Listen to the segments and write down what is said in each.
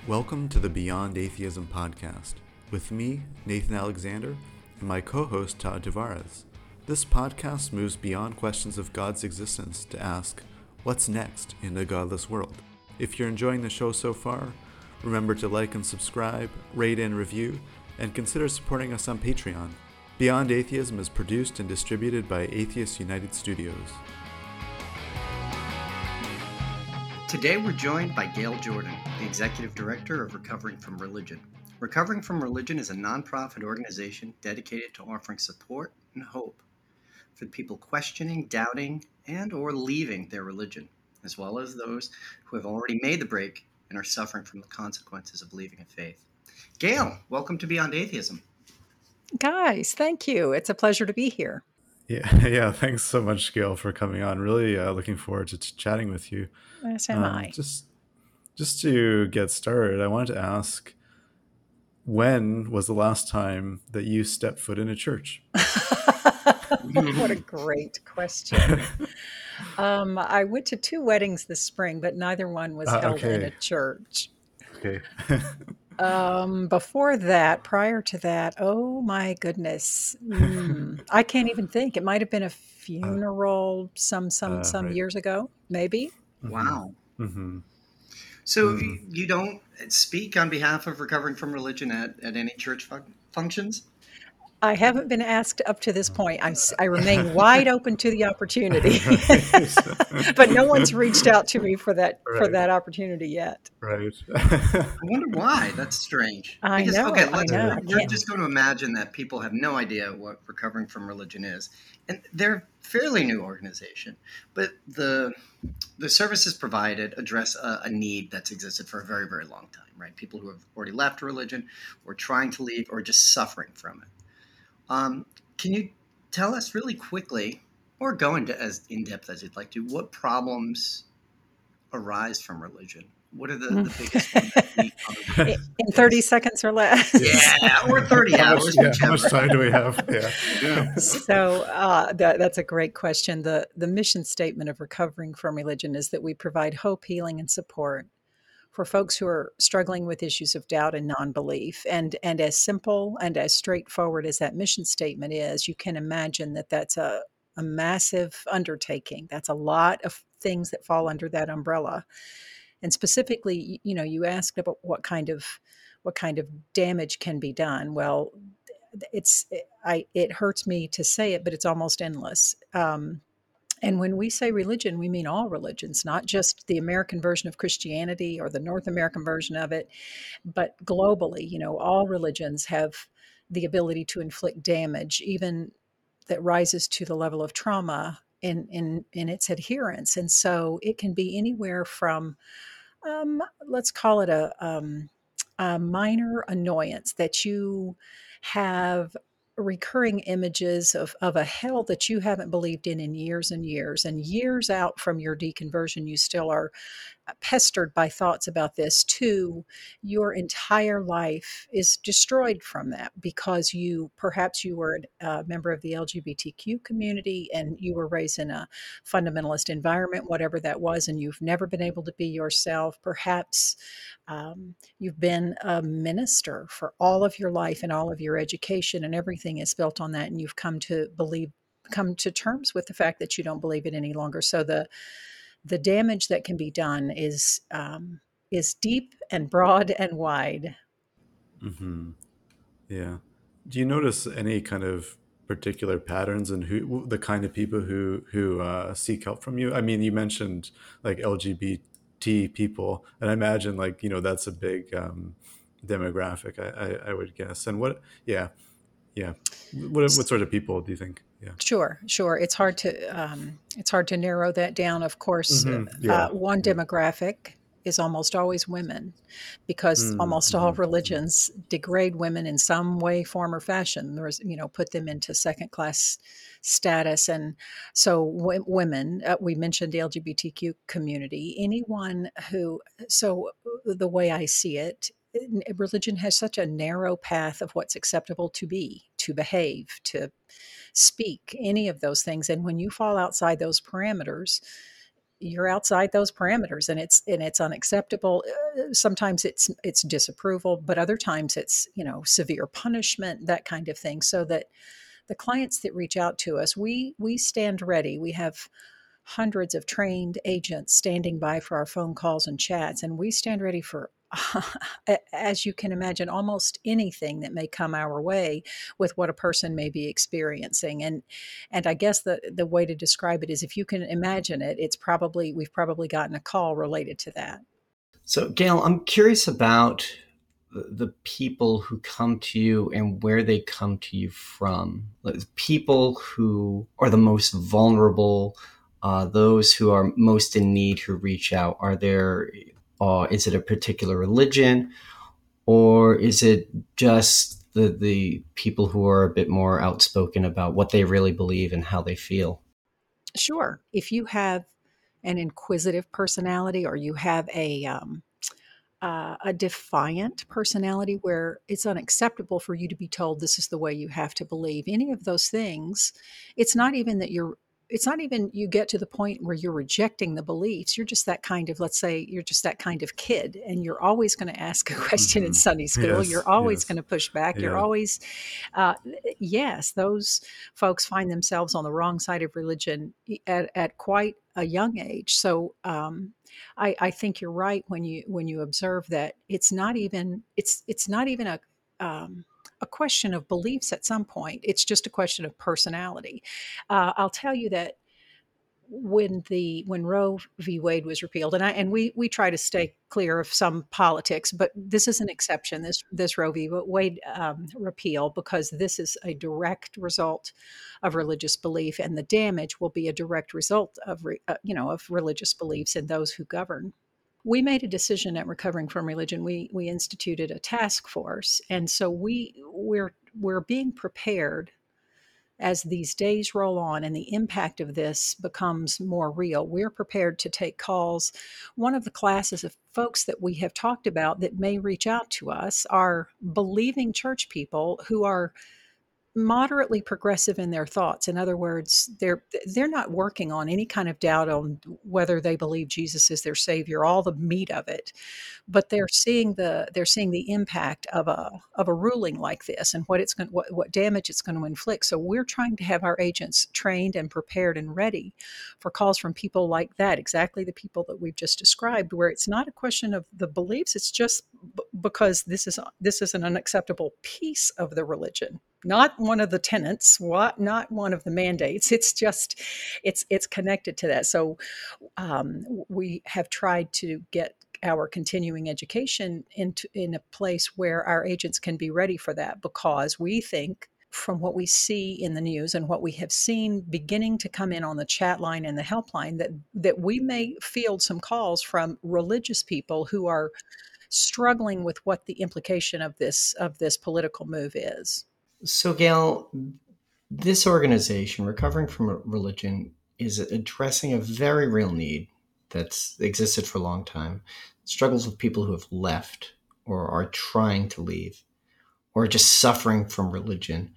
Welcome to the Beyond Atheism podcast with me, Nathan Alexander, and my co-host Todd Tavares. This podcast moves beyond questions of God's existence to ask, what's next in a godless world? If you're enjoying the show so far, remember to like and subscribe, rate and review, and consider supporting us on Patreon. Beyond Atheism is produced and distributed by Atheist United Studios. Today we're joined by Gail Jordan, the Executive Director of Recovering from Religion. Recovering from Religion is a nonprofit organization dedicated to offering support and hope for people questioning, doubting, and or leaving their religion, as well as those who have already made the break and are suffering from the consequences of leaving a faith. Gail, welcome to Beyond Atheism. Guys, thank you. It's a pleasure to be here. Yeah. Thanks so much, Gail, for coming on. Really looking forward to chatting with you. Yes, am I. Just to get started, I wanted to ask, when was the last time that you stepped foot in a church? What a great question. I went to 2 weddings this spring, but neither one was held in a church. Okay. Before that, prior to that, oh my goodness, I can't even think. It might have been a funeral some Right. years ago, maybe. Wow. Mm-hmm. So you don't speak on behalf of Recovering from Religion at any church functions? I haven't been asked up to this point. I remain wide open to the opportunity, but no one's reached out to me for that opportunity yet. Right. I wonder why. That's strange. I know. We're just going to imagine that people have no idea what Recovering from Religion is, and they're a fairly new organization, but the services provided address a need that's existed for a very, very long time. Right? People who have already left religion, or trying to leave, or just suffering from it. Can you tell us really quickly, or go into as in-depth as you'd like to, what problems arise from religion? What are the biggest ones that we in 30 seconds or less? Yeah, or 30 hours. How much time do we have? Yeah. So that's a great question. The mission statement of Recovering from Religion is that we provide hope, healing, and support for folks who are struggling with issues of doubt and non-belief. And as simple and as straightforward as that mission statement is, you can imagine that that's a massive undertaking. That's a lot of things that fall under that umbrella. And specifically, you asked about what kind of damage can be done. Well, it hurts me to say it, but it's almost endless. And when we say religion, we mean all religions, not just the American version of Christianity or the North American version of it, but globally. All religions have the ability to inflict damage, even that rises to the level of trauma in its adherents. And so it can be anywhere from, let's call it a minor annoyance that you have recurring images of a hell that you haven't believed in years and years, and years out from your deconversion, you still are pestered by thoughts about this, to your entire life is destroyed from that because perhaps you were a member of the LGBTQ community and you were raised in a fundamentalist environment, whatever that was, and you've never been able to be yourself. Perhaps you've been a minister for all of your life and all of your education, and everything is built on that, and you've come to terms with the fact that you don't believe it any longer. So the damage that can be done is deep and broad and wide. Mm-hmm. Yeah. Do you notice any kind of particular patterns in the kind of people who seek help from you? I mean, you mentioned like LGBT people, and I imagine that's a big demographic. I would guess. And what sort of people do you think? Yeah. Sure. It's hard to narrow that down. Of course, one demographic is almost always women, because almost all religions degrade women in some way, form, or fashion. There's, put them into second class status. And so women, we mentioned the LGBTQ community, so the way I see it, religion has such a narrow path of what's acceptable to be, to behave, to speak, any of those things. And when you fall outside those parameters, you're outside those parameters, and it's unacceptable. Sometimes it's disapproval, but other times it's, severe punishment, that kind of thing. So that the clients that reach out to us, we stand ready. We have hundreds of trained agents standing by for our phone calls and chats, and we stand ready for as you can imagine, almost anything that may come our way with what a person may be experiencing. And I guess the way to describe it is, if you can imagine it, we've probably gotten a call related to that. So, Gail, I'm curious about the people who come to you and where they come to you from. People who are the most vulnerable, those who are most in need, who reach out. Is it a particular religion, or is it just the people who are a bit more outspoken about what they really believe and how they feel? Sure. If you have an inquisitive personality, or you have a defiant personality where it's unacceptable for you to be told this is the way you have to believe, any of those things, it's not even you get to the point where you're rejecting the beliefs. You're just that kind of, let's say, you're just that kind of kid, and you're always going to ask a question in Sunday school. Yes, you're always yes. going to push back. You're Yeah. always, uh, yes, those folks find themselves on the wrong side of religion at quite a young age. So I think you're right when you observe that it's not even a question of beliefs at some point. It's just a question of personality. I'll tell you that when Roe v. Wade was repealed, and we try to stay clear of some politics, but this is an exception. This Roe v. Wade repeal, because this is a direct result of religious belief, and the damage will be a direct result of of religious beliefs and those who govern. We made a decision at Recovering from Religion. We instituted a task force, and so we're being prepared as these days roll on and the impact of this becomes more real. We're prepared to take calls. One of the classes of folks that we have talked about that may reach out to us are believing church people who are moderately progressive in their thoughts. In other words, they're not working on any kind of doubt on whether they believe Jesus is their savior, all the meat of it, but they're seeing the impact of a ruling like this, and what damage it's going to inflict. So we're trying to have our agents trained and prepared and ready for calls from people like that, exactly the people that we've just described, where it's not a question of the beliefs. It's just because this is an unacceptable piece of the religion, not one of the tenets, not one of the mandates. It's just it's connected to that. So we have tried to get our continuing education in a place where our agents can be ready for that, because we think, from what we see in the news and what we have seen beginning to come in on the chat line and the helpline, that we may field some calls from religious people who are struggling with what the implication of this political move is. So, Gail, this organization, Recovering from Religion, is addressing a very real need that's existed for a long time. Struggles with people who have left or are trying to leave or just suffering from religion.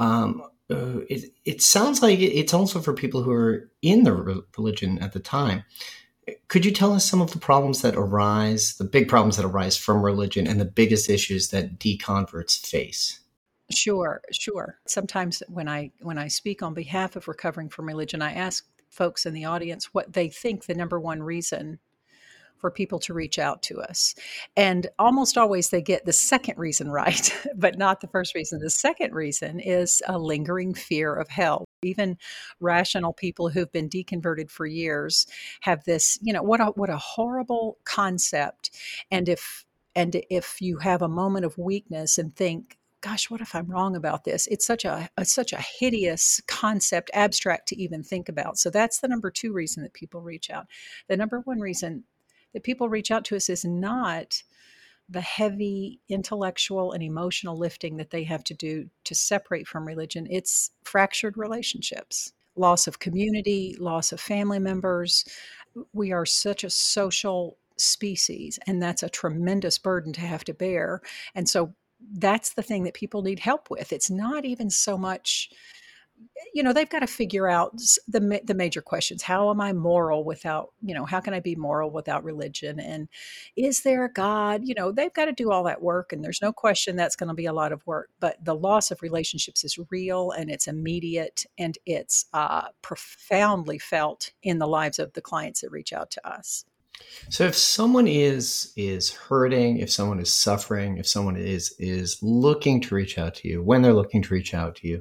It sounds like it's also for people who are in the religion at the time. Could you tell us some of the problems that arise, the big problems that arise from religion, and the biggest issues that deconverts face? Sure, sure. Sometimes when I speak on behalf of Recovering from Religion, I ask folks in the audience what they think the number one reason for people to reach out to us. And almost always they get the second reason right, but not the first reason. The second reason is a lingering fear of hell. Even rational people who've been deconverted for years have this, what a horrible concept. And if you have a moment of weakness and think, gosh, what if I'm wrong about this? It's such a hideous concept, abstract to even think about. So that's the number two reason that people reach out. The number one reason that people reach out to us is not the heavy intellectual and emotional lifting that they have to do to separate from religion. It's fractured relationships, loss of community, loss of family members. We are such a social species, and that's a tremendous burden to have to bear. And so that's the thing that people need help with. It's not even so much they've got to figure out the major questions. How am I moral without, how can I be moral without religion? And is there a God? They've got to do all that work. And there's no question that's going to be a lot of work. But the loss of relationships is real and it's immediate and it's profoundly felt in the lives of the clients that reach out to us. So if someone is hurting, if someone is suffering, if someone is looking to reach out to you, when they're looking to reach out to you,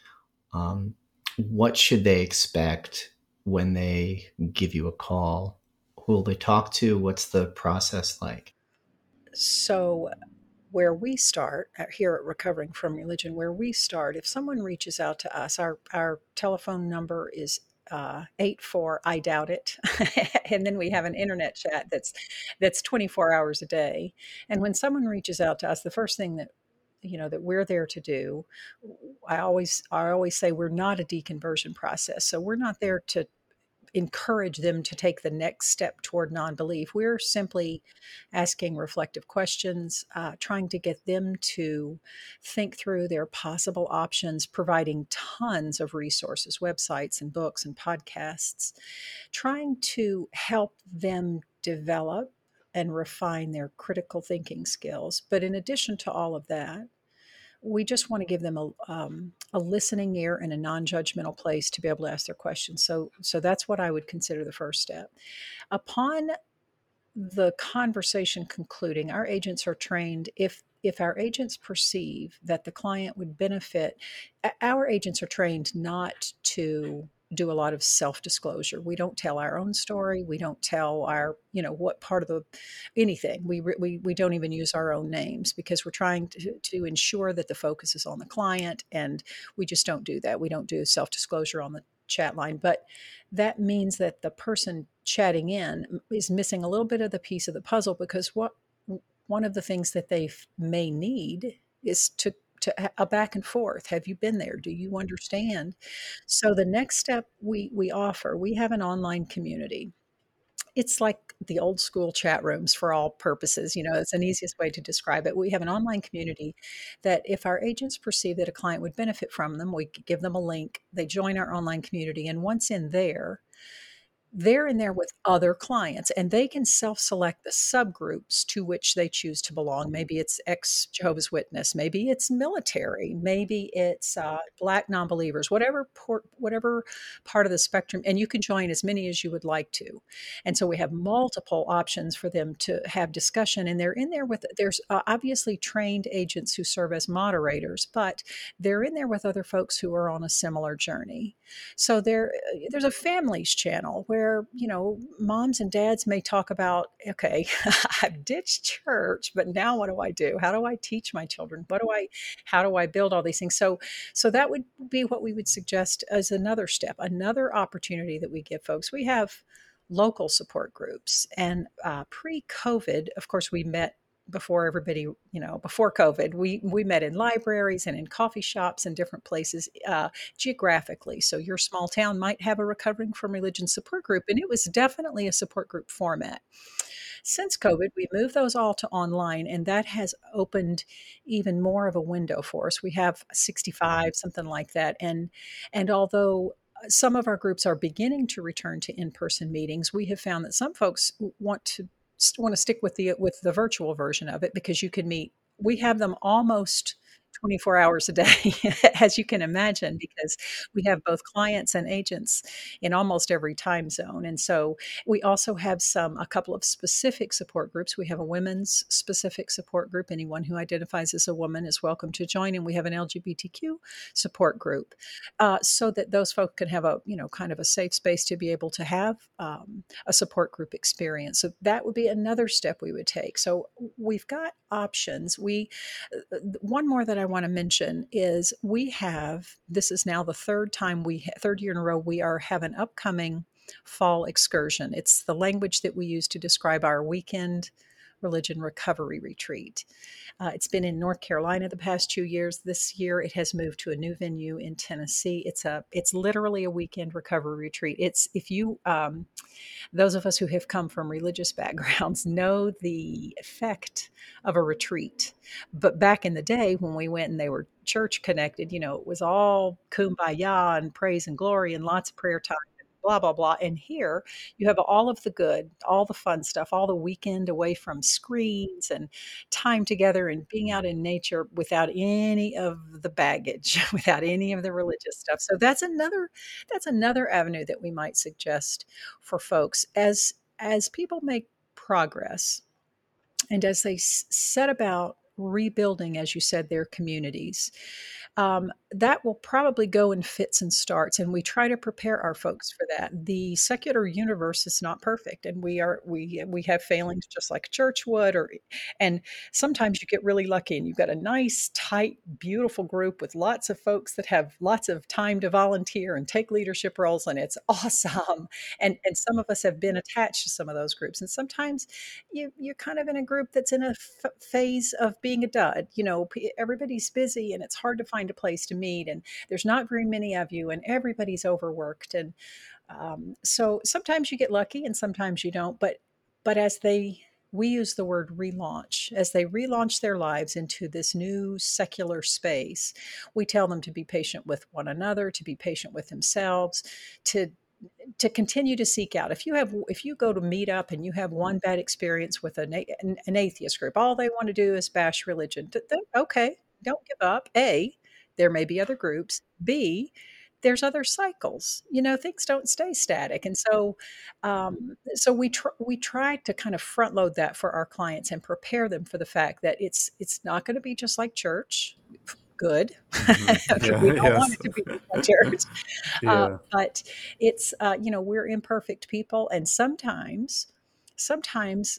what should they expect when they give you a call? Who will they talk to? What's the process like? So where we start here at Recovering from Religion, where we start, if someone reaches out to us, our telephone number is 84 I doubt it. And then we have an internet chat that's 24 hours a day. And when someone reaches out to us, the first thing that that we're there to do, I always say we're not a deconversion process. So we're not there to encourage them to take the next step toward non-belief. We're simply asking reflective questions, trying to get them to think through their possible options, providing tons of resources, websites and books and podcasts, trying to help them develop and refine their critical thinking skills. But in addition to all of that, we just want to give them a listening ear and a non-judgmental place to be able to ask their questions. So that's what I would consider the first step. Upon the conversation concluding, our agents are trained if our agents perceive that the client would benefit. Our agents are trained not to do a lot of self-disclosure. We don't tell our own story. We don't tell our, what part of anything. We don't even use our own names because we're trying to ensure that the focus is on the client, and we just don't do that. We don't do self-disclosure on the chat line, but that means that the person chatting in is missing a little bit of the piece of the puzzle, because one of the things that they may need is to a back and forth. Have you been there? Do you understand? So the next step we offer, we have an online community. It's like the old school chat rooms for all purposes. It's an easiest way to describe it. We have an online community that if our agents perceive that a client would benefit from them, we give them a link. They join our online community. And once in there, they're in there with other clients, and they can self-select the subgroups to which they choose to belong. Maybe it's ex-Jehovah's Witness, maybe it's military, maybe it's Black non-believers, whatever part of the spectrum, and you can join as many as you would like to. And so we have multiple options for them to have discussion, and they're in there there's obviously trained agents who serve as moderators, but they're in there with other folks who are on a similar journey. So there's a families channel where, moms and dads may talk about, okay, I've ditched church, but now what do I do? How do I teach my children? How do I build all these things? So that would be what we would suggest as another step, another opportunity that we give folks. We have local support groups, and pre-COVID, of course, we met before everybody, before COVID, we met in libraries and in coffee shops and different places geographically. So your small town might have a Recovering from Religion support group, and it was definitely a support group format. Since COVID, we moved those all to online, and that has opened even more of a window for us. We have 65, something like that. And although some of our groups are beginning to return to in-person meetings, we have found that some folks want to stick with the virtual version of it, because you can meet. We have them almost 24 hours a day, as you can imagine, because we have both clients and agents in almost every time zone. And so we also have a couple of specific support groups. We have a women's specific support group. Anyone who identifies as a woman is welcome to join. And we have an LGBTQ support group, so that those folks can have a, kind of a safe space to be able to have a support group experience. So that would be another step we would take. So we've got options. One more that I want to mention is this is now the third year in a row, we have an upcoming fall excursion. It's the language that we use to describe our weekend Religion Recovery Retreat. It's been in North Carolina the past 2 years. This year, it has moved to a new venue in Tennessee. It's literally a weekend recovery retreat. It's if you those of us who have come from religious backgrounds know the effect of a retreat. But back in the day when we went and they were church connected, it was all kumbaya and praise and glory and lots of prayer time. Blah, blah, blah. And here you have all of the good, all the fun stuff, all the weekend away from screens and time together and being out in nature without any of the baggage, without any of the religious stuff. So that's another avenue that we might suggest for folks as people make progress and as they set about rebuilding, as you said, their communities. That will probably go in fits and starts, and we try to prepare our folks for that. The secular universe is not perfect, and we have failings just like a church would, and sometimes you get really lucky, and you've got a nice, tight, beautiful group with lots of folks that have lots of time to volunteer and take leadership roles, and it's awesome. And some of us have been attached to some of those groups, and sometimes you're kind of in a group that's in a phase of being a dud. Everybody's busy, and it's hard to find a place to meet, and there's not very many of you, and everybody's overworked, and so sometimes you get lucky and sometimes you don't. But we use the word relaunch. As they relaunch their lives into this new secular space, we tell them to be patient with one another, to be patient with themselves, to continue to seek out. If you go to meet up and you have one bad experience with an atheist group, all they want to do is bash religion. Okay, don't give up. A, there may be other groups. B, there's other cycles. Things don't stay static, and so we try to kind of front load that for our clients and prepare them for the fact that it's not going to be just like church. Good. Yeah, We don't want yes. it to be like church. Yeah. But it's we're imperfect people, and sometimes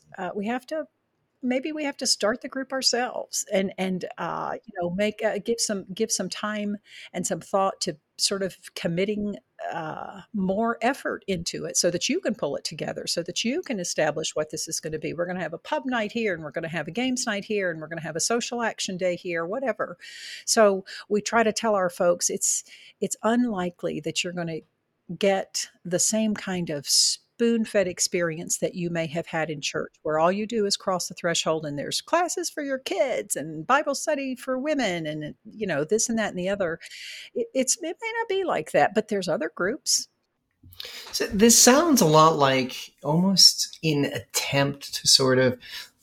we have to start the group ourselves and make give some time and some thought to sort of committing more effort into it so that you can pull it together, so that you can establish what this is going to be. We're going to have a pub night here, and we're going to have a games night here, and we're going to have a social action day here, whatever. So we try to tell our folks it's unlikely that you're going to get the same kind of spoon-fed experience that you may have had in church, where all you do is cross the threshold and there's classes for your kids and Bible study for women and this and that and the other. It may not be like that, but there's other groups. So this sounds a lot like almost an attempt to sort of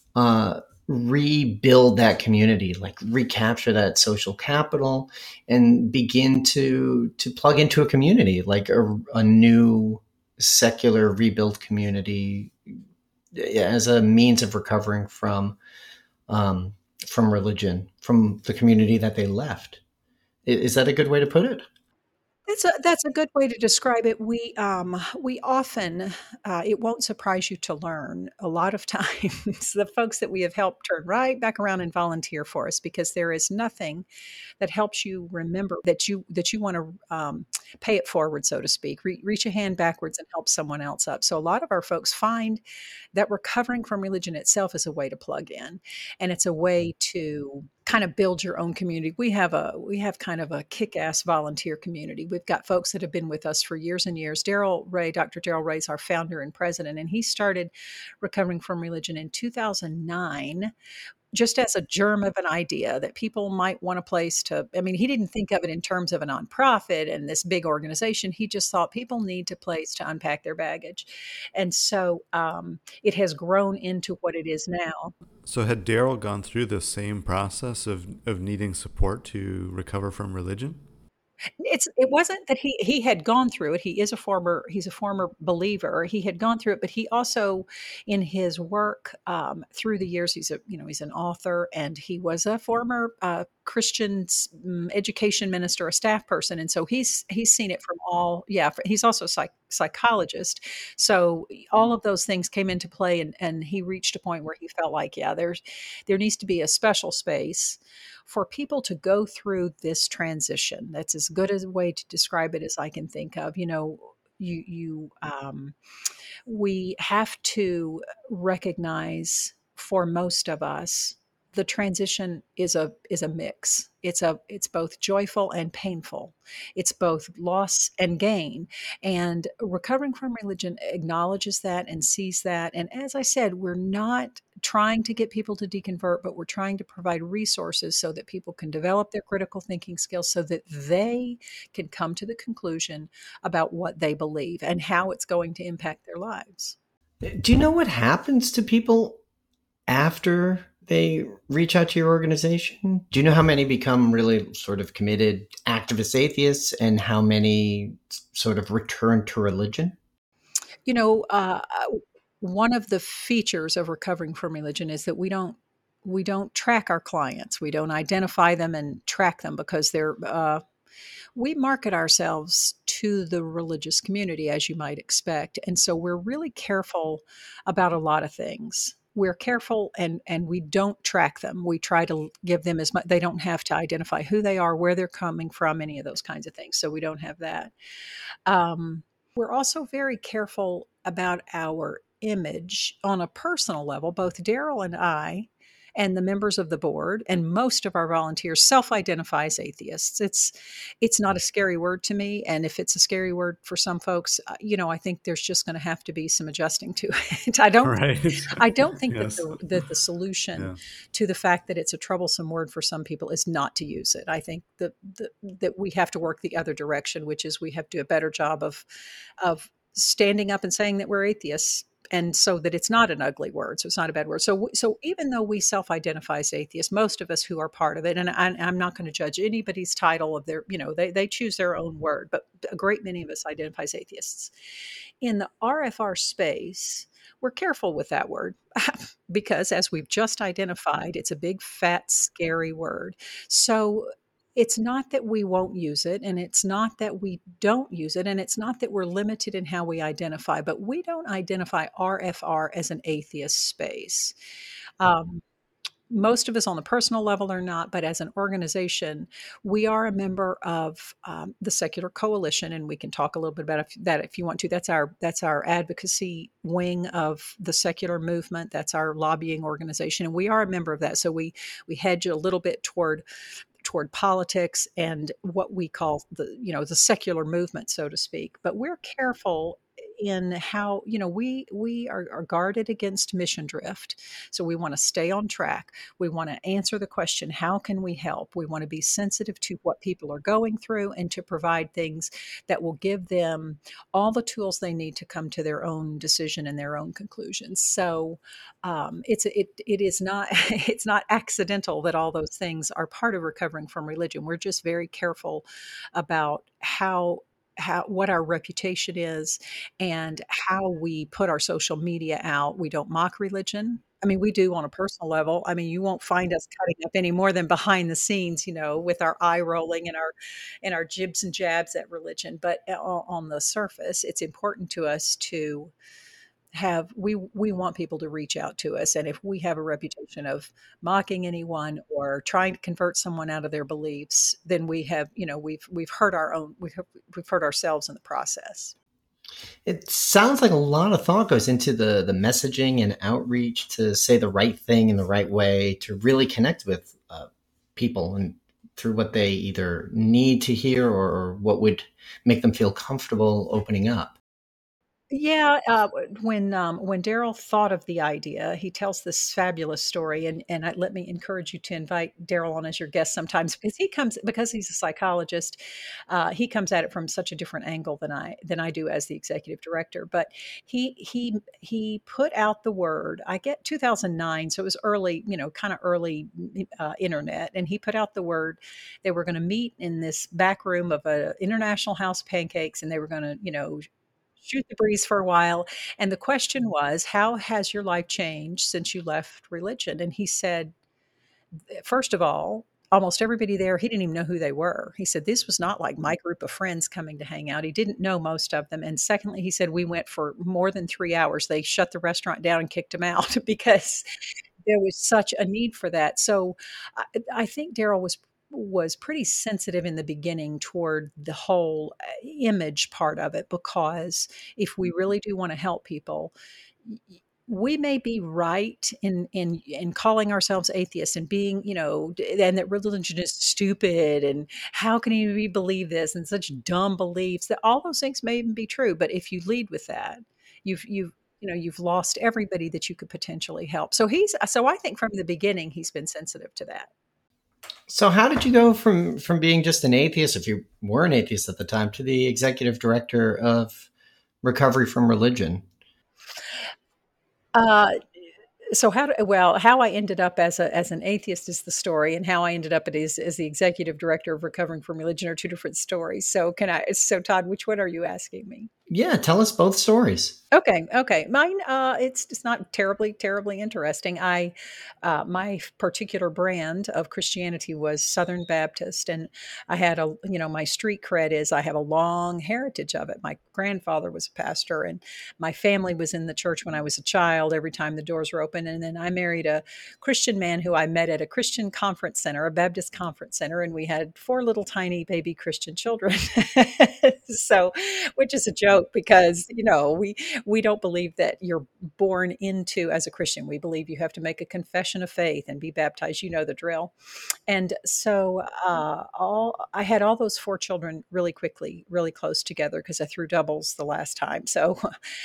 rebuild that community, like recapture that social capital and begin to plug into a community, like a new secular rebuild community as a means of recovering from religion, from the community that they left. Is that a good way to put it? That's a good way to describe it. We often, it won't surprise you to learn, a lot of times the folks that we have helped turn right back around and volunteer for us, because there is nothing that helps you remember that you want to pay it forward, so to speak. Reach a hand backwards and help someone else up. So a lot of our folks find that recovering from religion itself is a way to plug in, and it's a way to kind of build your own community. We have kind of a kick-ass volunteer community. We've got folks that have been with us for years and years. Dr. Darrell Ray is our founder and president, and he started recovering from religion in 2009, just as a germ of an idea that people might want a place to. I mean, he didn't think of it in terms of a nonprofit and this big organization. He just thought people need a place to unpack their baggage. And so it has grown into what it is now. So had Daryl gone through the same process of needing support to recover from religion? It wasn't that he had gone through it. He's a former believer. He had gone through it, but he also, in his work through the years, he's an author, and he was a former Christian education minister, a staff person, and so he's seen it from all. Yeah, he's also a psychologist, so all of those things came into play, and he reached a point where he felt like, there needs to be a special space for people to go through this transition. That's as good a way to describe it as I can think of. We have to recognize for most of us, the transition is a mix. It's both joyful and painful. It's both loss and gain. And recovering from religion acknowledges that and sees that. And as I said, we're not trying to get people to deconvert, but we're trying to provide resources so that people can develop their critical thinking skills so that they can come to the conclusion about what they believe and how it's going to impact their lives. Do you know what happens to people after they reach out to your organization? Do you know how many become really sort of committed activist atheists and how many sort of return to religion? You know, one of the features of recovering from religion is that we don't track our clients. We don't identify them and track them because we market ourselves to the religious community, as you might expect. And so we're really careful about a lot of things. We're careful and we don't track them. We try to give them as much, they don't have to identify who they are, where they're coming from, any of those kinds of things. So we don't have that. Um, we're also very careful about our image on a personal level. Both Daryl and I and the members of the board and most of our volunteers self-identify as atheists. It's not a scary word to me, and if it's a scary word for some folks, I think there's just going to have to be some adjusting to it. Right. I don't think Yes. that the solution Yeah. to the fact that it's a troublesome word for some people is not to use it. I think that we have to work the other direction, which is we have to do a better job of standing up and saying that we're atheists, and so that it's not an ugly word, so it's not a bad word. So even though we self-identify as atheists, most of us who are part of it, and I'm not going to judge anybody's title of their, they choose their own word, but a great many of us identify as atheists. In the RFR space, we're careful with that word because, as we've just identified, it's a big, fat, scary word. So it's not that we won't use it, and it's not that we don't use it, and it's not that we're limited in how we identify, but we don't identify RFR as an atheist space. Um, Most of us on the personal level are not, but as an organization, we are a member of the Secular Coalition, and we can talk a little bit about that if you want to. That's our advocacy wing of the secular movement. That's our lobbying organization, and we are a member of that. So we hedge a little bit toward politics and what we call the secular movement, so to speak. But we're careful in how we are guarded against mission drift. So we want to stay on track. We want to answer the question, how can we help? We want to be sensitive to what people are going through and to provide things that will give them all the tools they need to come to their own decision and their own conclusions. So it is not it's not accidental that all those things are part of recovering from religion. We're just very careful about how what our reputation is and how we put our social media out. We don't mock religion. I mean, we do on a personal level. I mean, you won't find us cutting up any more than behind the scenes, with our eye rolling and our jibs and jabs at religion. But on the surface, it's important to us to we want people to reach out to us, and if we have a reputation of mocking anyone or trying to convert someone out of their beliefs, then we've hurt we've hurt ourselves in the process. It sounds like a lot of thought goes into the messaging and outreach to say the right thing in the right way to really connect with people and through what they either need to hear or what would make them feel comfortable opening up. Yeah, when Daryl thought of the idea, he tells this fabulous story, and let me encourage you to invite Daryl on as your guest sometimes because he's a psychologist. He comes at it from such a different angle than I do as the executive director. But he put out the word. I get 2009, so it was early, kind of early internet, and he put out the word. They were going to meet in this back room of a International House of Pancakes, and they were going to shoot the breeze for a while. And the question was, how has your life changed since you left religion? And he said, first of all, almost everybody there, he didn't even know who they were. He said, this was not like my group of friends coming to hang out. He didn't know most of them. And secondly, he said, we went for more than 3 hours. They shut the restaurant down and kicked him out because there was such a need for that. So I think Daryl was pretty sensitive in the beginning toward the whole image part of it, because if we really do want to help people, we may be right in calling ourselves atheists and being, and that religion is stupid and how can you believe this and such dumb beliefs, that all those things may even be true. But if you lead with that, you've lost everybody that you could potentially help. So I think from the beginning he's been sensitive to that. So how did you go from being just an atheist, if you were an atheist at the time, to the executive director of Recovery from Religion? Uh, so how I ended up as an atheist is the story, and how I ended up as the executive director of Recovering from Religion are two different stories. So Todd, which one are you asking me? Yeah, tell us both stories. Okay. Mine, it's not terribly interesting. My particular brand of Christianity was Southern Baptist, and I had my street cred is I have a long heritage of it. My grandfather was a pastor, and my family was in the church when I was a child. Every time the doors were open, and then I married a Christian man who I met at a Christian conference center, a Baptist conference center, and we had 4 little tiny baby Christian children. So, which is a joke because we don't believe that you're born into as a Christian. We believe you have to make a confession of faith and be baptized. You know the drill. And so all I had all those 4 children really quickly, really close together because I threw doubles the last time. So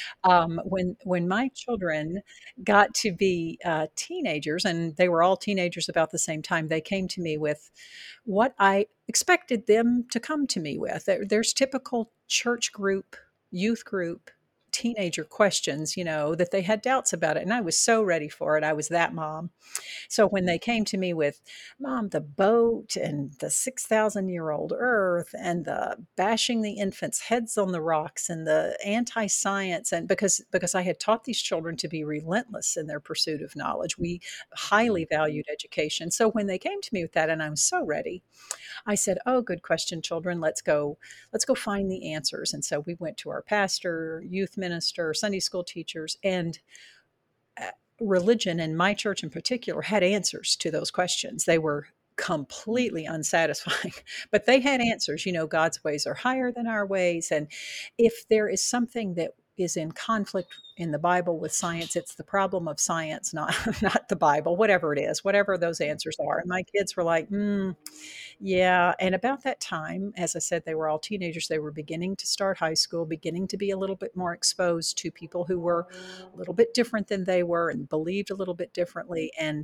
when my children got to be teenagers, and they were all teenagers about the same time, they came to me with what I expected them to come to me with. There's typical church group, youth group, teenager questions, that they had doubts about it. And I was so ready for it. I was that mom. So when they came to me with, Mom, the boat and the 6,000-year-old earth and the bashing the infants' heads on the rocks and the anti-science, and because I had taught these children to be relentless in their pursuit of knowledge, we highly valued education. So when they came to me with that, and I was so ready, I said, "Oh, good question, children. Let's go find the answers." And so we went to our pastor, youth minister, Sunday school teachers, and religion, and my church in particular, had answers to those questions. They were completely unsatisfying, but they had answers. God's ways are higher than our ways. And if there is something that is in conflict in the Bible with science, it's the problem of science, not not the Bible, whatever it is, whatever those answers are. And my kids were like, yeah. And about that time, as I said, they were all teenagers. They were beginning to start high school, beginning to be a little bit more exposed to people who were a little bit different than they were and believed a little bit differently. And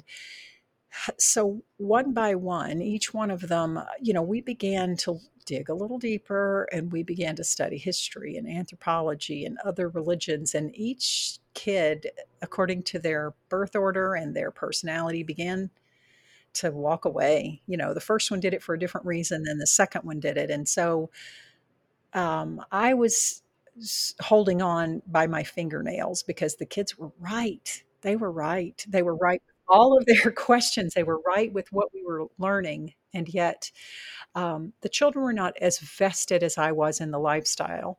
so one by one, each one of them, we began to dig a little deeper, and we began to study history and anthropology and other religions. And each kid, according to their birth order and their personality, began to walk away. The first one did it for a different reason than the second one did it. And so I was holding on by my fingernails because the kids were right. They were right. They were right with all of their questions. They were right with what we were learning. And yet, the children were not as vested as I was in the lifestyle.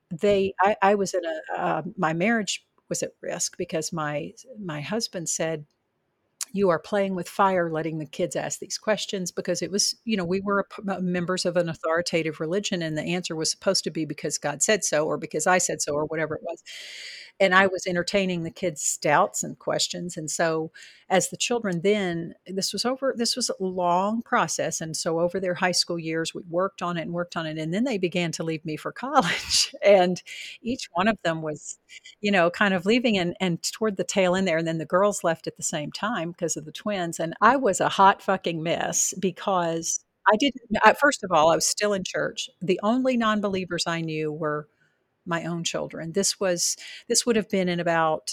I was in my marriage was at risk because my husband said, "You are playing with fire letting the kids ask these questions," because it was, we were members of an authoritative religion, and the answer was supposed to be because God said so, or because I said so, or whatever it was. And I was entertaining the kids' doubts and questions. And so as the children then, this was a long process. And so over their high school years, we worked on it and worked on it. And then they began to leave me for college. And each one of them was, kind of leaving, and toward the tail end there. And then the girls left at the same time because of the twins. And I was a hot fucking mess because first of all, I was still in church. The only non-believers I knew were my own children. This would have been in about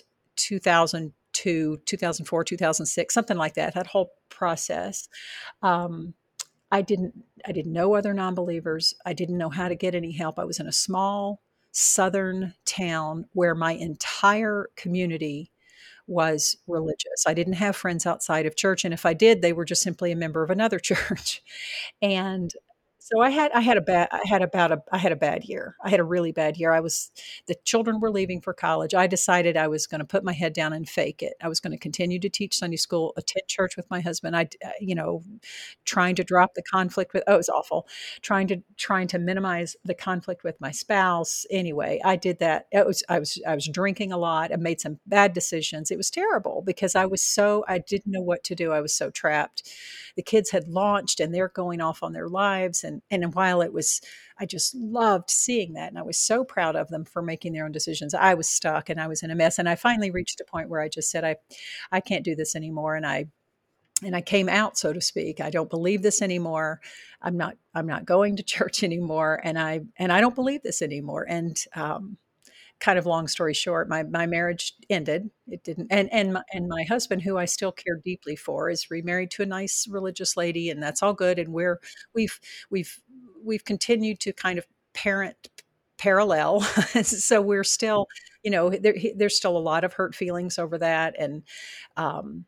2002, 2004, 2006, something like that. That whole process. Um, I didn't know other non-believers. I didn't know how to get any help. I was in a small southern town where my entire community was religious. I didn't have friends outside of church, and if I did, they were just simply a member of another church. And So I had a bad year. I had a really bad year. The children were leaving for college. I decided I was going to put my head down and fake it. I was going to continue to teach Sunday school, attend church with my husband. Trying to drop the conflict with, oh, it was awful. Trying to minimize the conflict with my spouse. Anyway, I did that. I was drinking a lot. I made some bad decisions. It was terrible because I didn't know what to do. I was so trapped. The kids had launched and they're going off on their lives. And while I just loved seeing that. And I was so proud of them for making their own decisions. I was stuck and I was in a mess. And I finally reached a point where I just said, I can't do this anymore. And I came out, so to speak. I don't believe this anymore. I'm not going to church anymore. And I don't believe this anymore. And, kind of long story short, my marriage ended. It didn't, and my husband, who I still care deeply for, is remarried to a nice religious lady, and that's all good. And we've we've we've continued to kind of parent parallel, so we're still, there's still a lot of hurt feelings over that, and um,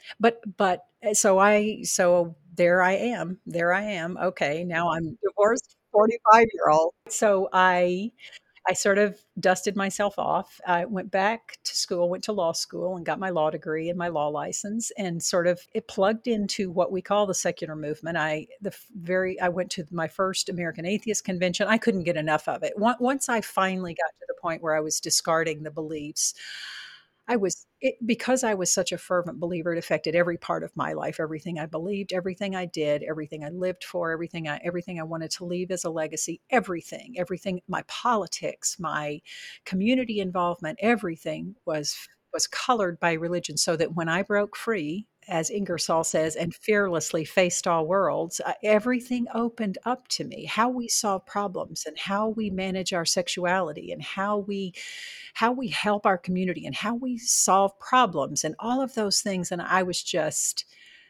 so there I am. Okay, now I'm divorced, 45-year-old. So I sort of dusted myself off. I went back to school, went to law school, and got my law degree and my law license, and sort of it plugged into what we call the secular movement. I went to my first American Atheist Convention. I couldn't get enough of it. Once I finally got to the point where I was discarding the beliefs, because I was such a fervent believer, it affected every part of my life, everything I believed, everything I did, everything I lived for, everything I wanted to leave as a legacy, everything, my politics, my community involvement, everything was colored by religion. So that when I broke free, as Ingersoll says, and fearlessly faced all worlds, everything opened up to me. How we solve problems and how we manage our sexuality and how we help our community and how we solve problems and all of those things. And I was just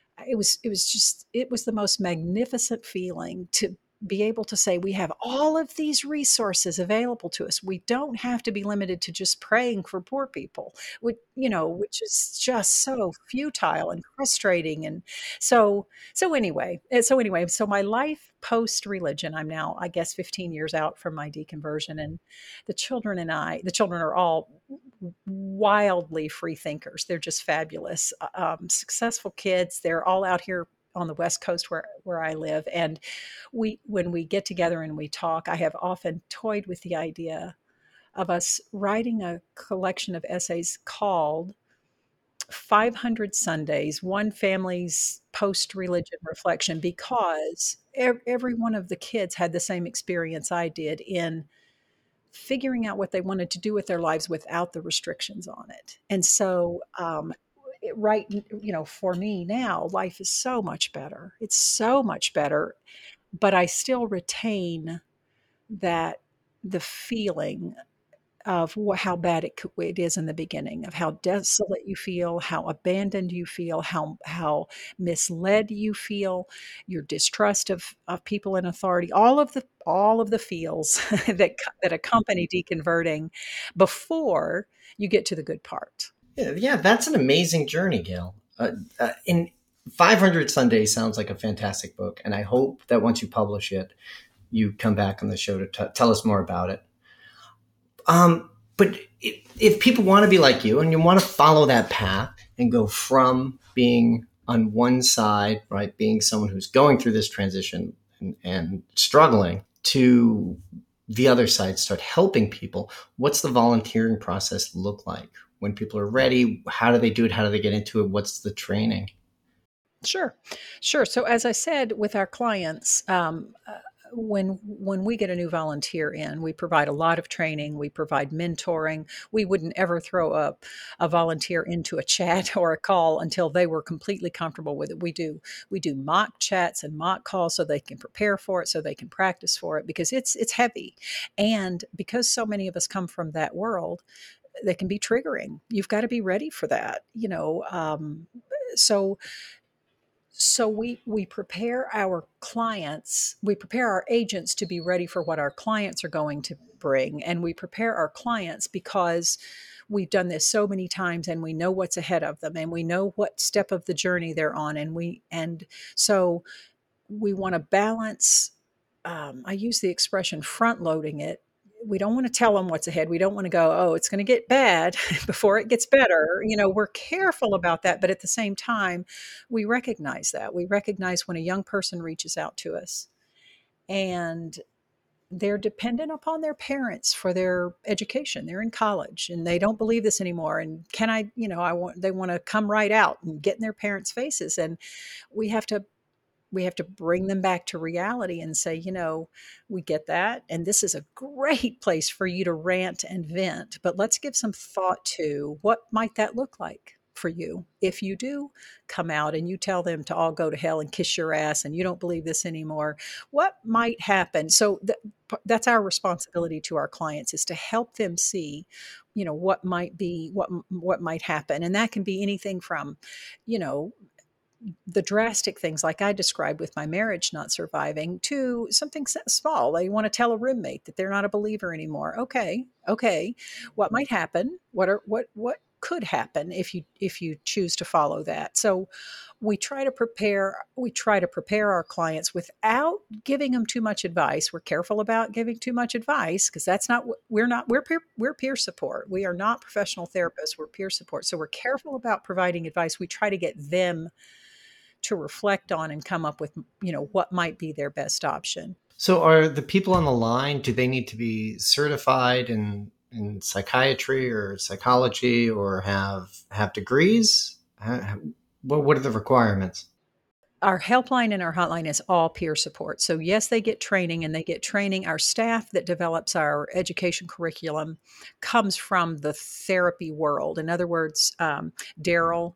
it was the most magnificent feeling to be able to say we have all of these resources available to us. We don't have to be limited to just praying for poor people, which is just so futile and frustrating. And so so my life post religion, I'm now, I guess, 15 years out from my deconversion, and the children are all wildly free thinkers. They're just fabulous, successful kids. They're all out here on the West Coast where I live. And when we get together and we talk, I have often toyed with the idea of us writing a collection of essays called 500 Sundays, One Family's Post Religion Reflection, because every one of the kids had the same experience I did in figuring out what they wanted to do with their lives without the restrictions on it. And so, right, for me now, life is so much better. It's so much better, but I still retain that the feeling of how bad it is in the beginning, of how desolate you feel, how abandoned you feel, how misled you feel, your distrust of people in authority, all of the feels that accompany deconverting before you get to the good part. Yeah, that's an amazing journey, Gail. In 500 Sundays sounds like a fantastic book, and I hope that once you publish it, you come back on the show to tell us more about it. But if people want to be like you and you want to follow that path and go from being on one side, right, being someone who's going through this transition and struggling, to the other side, start helping people, what's the volunteering process look like? When people are ready, how do they do it? How do they get into it? What's the training? Sure. So as I said with our clients, when we get a new volunteer in, we provide a lot of training. We provide mentoring. We wouldn't ever throw a volunteer into a chat or a call until they were completely comfortable with it. We do mock chats and mock calls so they can prepare for it, so they can practice for it, because it's heavy, and because so many of us come from that world, they can be triggering. You've got to be ready for that. So we prepare our clients, we prepare our agents to be ready for what our clients are going to bring, and we prepare our clients because we've done this so many times and we know what's ahead of them and we know what step of the journey they're on, and so we want to balance I use the expression front loading it. We don't want to tell them what's ahead. We don't want to go, oh, it's going to get bad before it gets better. We're careful about that. But at the same time, we recognize that. We recognize when a young person reaches out to us and they're dependent upon their parents for their education. They're in college and they don't believe this anymore. And can I, they want to come right out and get in their parents' faces. And we have to bring them back to reality and say, we get that. And this is a great place for you to rant and vent, but let's give some thought to what might that look like for you if you do come out and you tell them to all go to hell and kiss your ass and you don't believe this anymore. What might happen? So that's our responsibility to our clients, is to help them see what might be, what might happen. And that can be anything from the drastic things like I described with my marriage not surviving, to something small. They want to tell a roommate that they're not a believer anymore. Okay. What might happen? What could happen if you choose to follow that? So we try to prepare our clients without giving them too much advice. We're careful about giving too much advice because that's not what we're peer support. We are not professional therapists. We're peer support. So we're careful about providing advice. We try to get them to reflect on and come up with, what might be their best option. So are the people on the line, do they need to be certified in psychiatry or psychology or have degrees? What are the requirements? Our helpline and our hotline is all peer support. So yes, they get training and they get training. Our staff that develops our education curriculum comes from the therapy world. In other words, Daryl,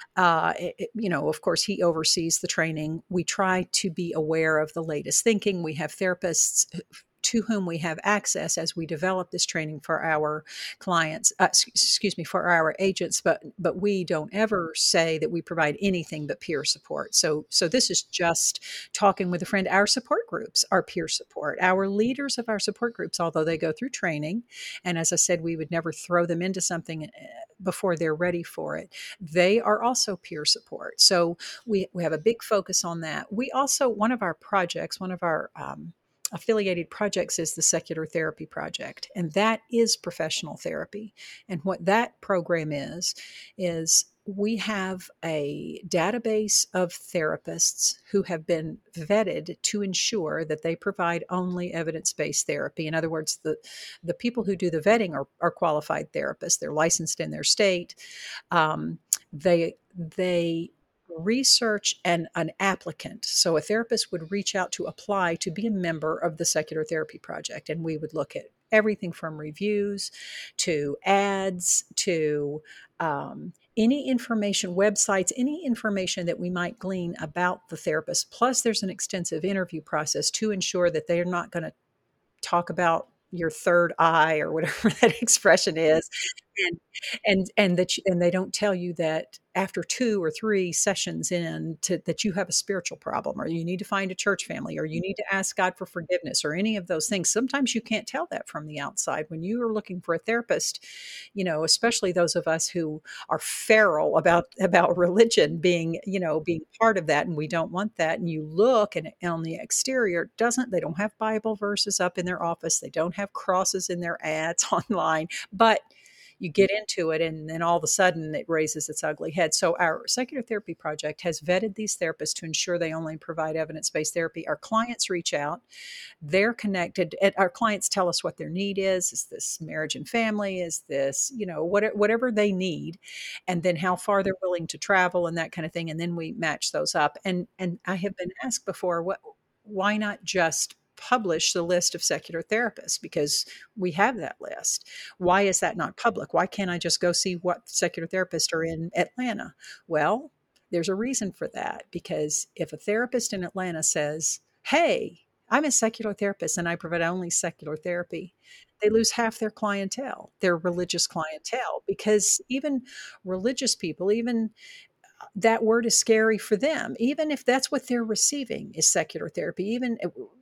of course, he oversees the training. We try to be aware of the latest thinking. We have therapists to whom we have access as we develop this training for our clients, for our agents, but we don't ever say that we provide anything but peer support. So this is just talking with a friend. Our support groups are peer support. Our leaders of our support groups, although they go through training, and as I said, we would never throw them into something before they're ready for it, they are also peer support. So we have a big focus on that. We also, one of our affiliated projects is the Secular Therapy Project, and that is professional therapy. And what that program is we have a database of therapists who have been vetted to ensure that they provide only evidence-based therapy. In other words, the people who do the vetting are qualified therapists. They're licensed in their state. They research an applicant. So a therapist would reach out to apply to be a member of the Secular Therapy Project. And we would look at everything from reviews to ads to any information, websites, any information that we might glean about the therapist. Plus, there's an extensive interview process to ensure that they're not going to talk about your third eye or whatever that expression is. And they don't tell you that after 2 or 3 sessions that you have a spiritual problem, or you need to find a church family, or you need to ask God for forgiveness, or any of those things. Sometimes you can't tell that from the outside. When you are looking for a therapist, especially those of us who are feral about religion being part of that, and we don't want that. And you look, and on the exterior, they don't have Bible verses up in their office. They don't have crosses in their ads online, but you get into it, and then all of a sudden it raises its ugly head. So our Secular Therapy Project has vetted these therapists to ensure they only provide evidence-based therapy. Our clients reach out. They're connected. Our clients tell us what their need is. Is this marriage and family? Is this, whatever they need, and then how far they're willing to travel and that kind of thing. And then we match those up. And I have been asked before, why not just publish the list of secular therapists, because we have that list. Why is that not public? Why can't I just go see what secular therapists are in Atlanta? Well, there's a reason for that, because if a therapist in Atlanta says, hey, I'm a secular therapist and I provide only secular therapy, they lose half their clientele, their religious clientele, because even religious people, even that word is scary for them, even if that's what they're receiving is secular therapy, even,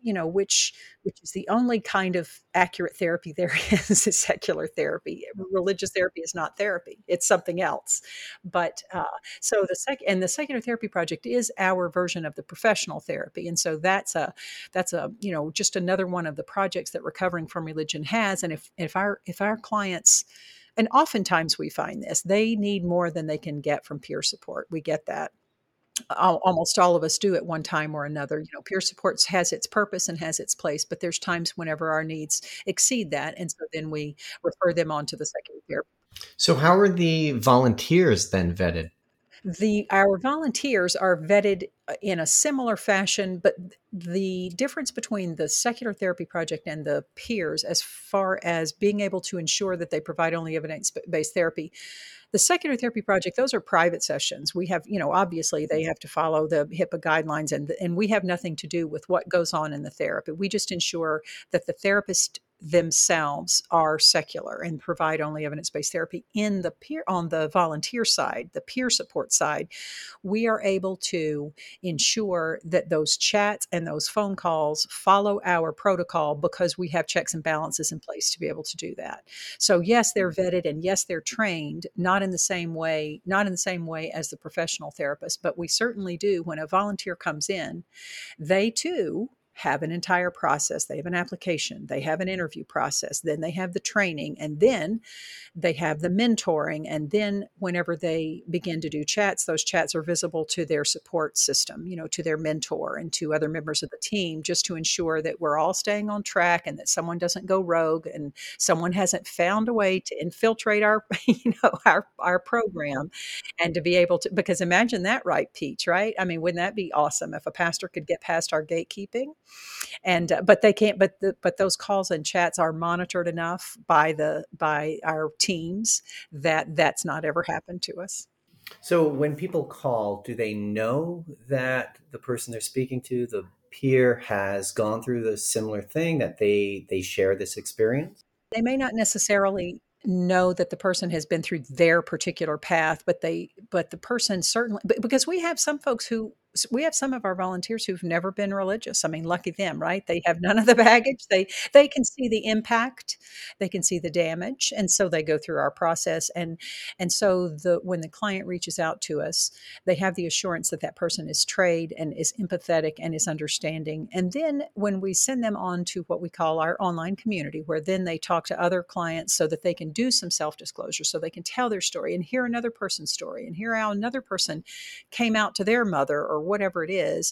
which is the only kind of accurate therapy there is secular therapy. Religious therapy is not therapy; it's something else. But so the secular therapy project is our version of the professional therapy, and so that's a just another one of the projects that Recovering from Religion has. And if our clients, and oftentimes we find this, they need more than they can get from peer support. We get that. Almost all of us do at one time or another. Peer support has its purpose and has its place, but there's times whenever our needs exceed that, and so then we refer them on to the secular therapy. So how are the volunteers then vetted? Our volunteers are vetted in a similar fashion, but the difference between the secular therapy project and the peers, as far as being able to ensure that they provide only evidence-based therapy, the secular therapy project, those are private sessions. We have, obviously they have to follow the HIPAA guidelines, and we have nothing to do with what goes on in the therapy. We just ensure that the therapist themselves are secular and provide only evidence-based therapy. On the volunteer side, the peer support side, we are able to ensure that those chats and those phone calls follow our protocol, because we have checks and balances in place to be able to do that. So yes, they're vetted, and yes, they're trained, not in the same way as the professional therapist, but we certainly do. When a volunteer comes in, they too have an entire process. They have an application, they have an interview process, then they have the training, and then they have the mentoring. And then whenever they begin to do chats, those chats are visible to their support system, to their mentor and to other members of the team, just to ensure that we're all staying on track and that someone doesn't go rogue and someone hasn't found a way to infiltrate our, our program. And to be able to, because imagine that, right, Peach, right? I mean, wouldn't that be awesome if a pastor could get past our gatekeeping? And but they can't. But those calls and chats are monitored enough by our teams that that's not ever happened to us. So when people call, do they know that the person they're speaking to, the peer, has gone through the similar thing, that they share this experience? They may not necessarily know that the person has been through their particular path, but the person certainly, because we have some of our volunteers who've never been religious. I mean, lucky them, right? They have none of the baggage. They can see the impact, they can see the damage, and so they go through our process. And so when the client reaches out to us, they have the assurance that that person is trained and is empathetic and is understanding. And then when we send them on to what we call our online community, where then they talk to other clients so that they can do some self-disclosure, so they can tell their story and hear another person's story and hear how another person came out to their mother or whatever it is,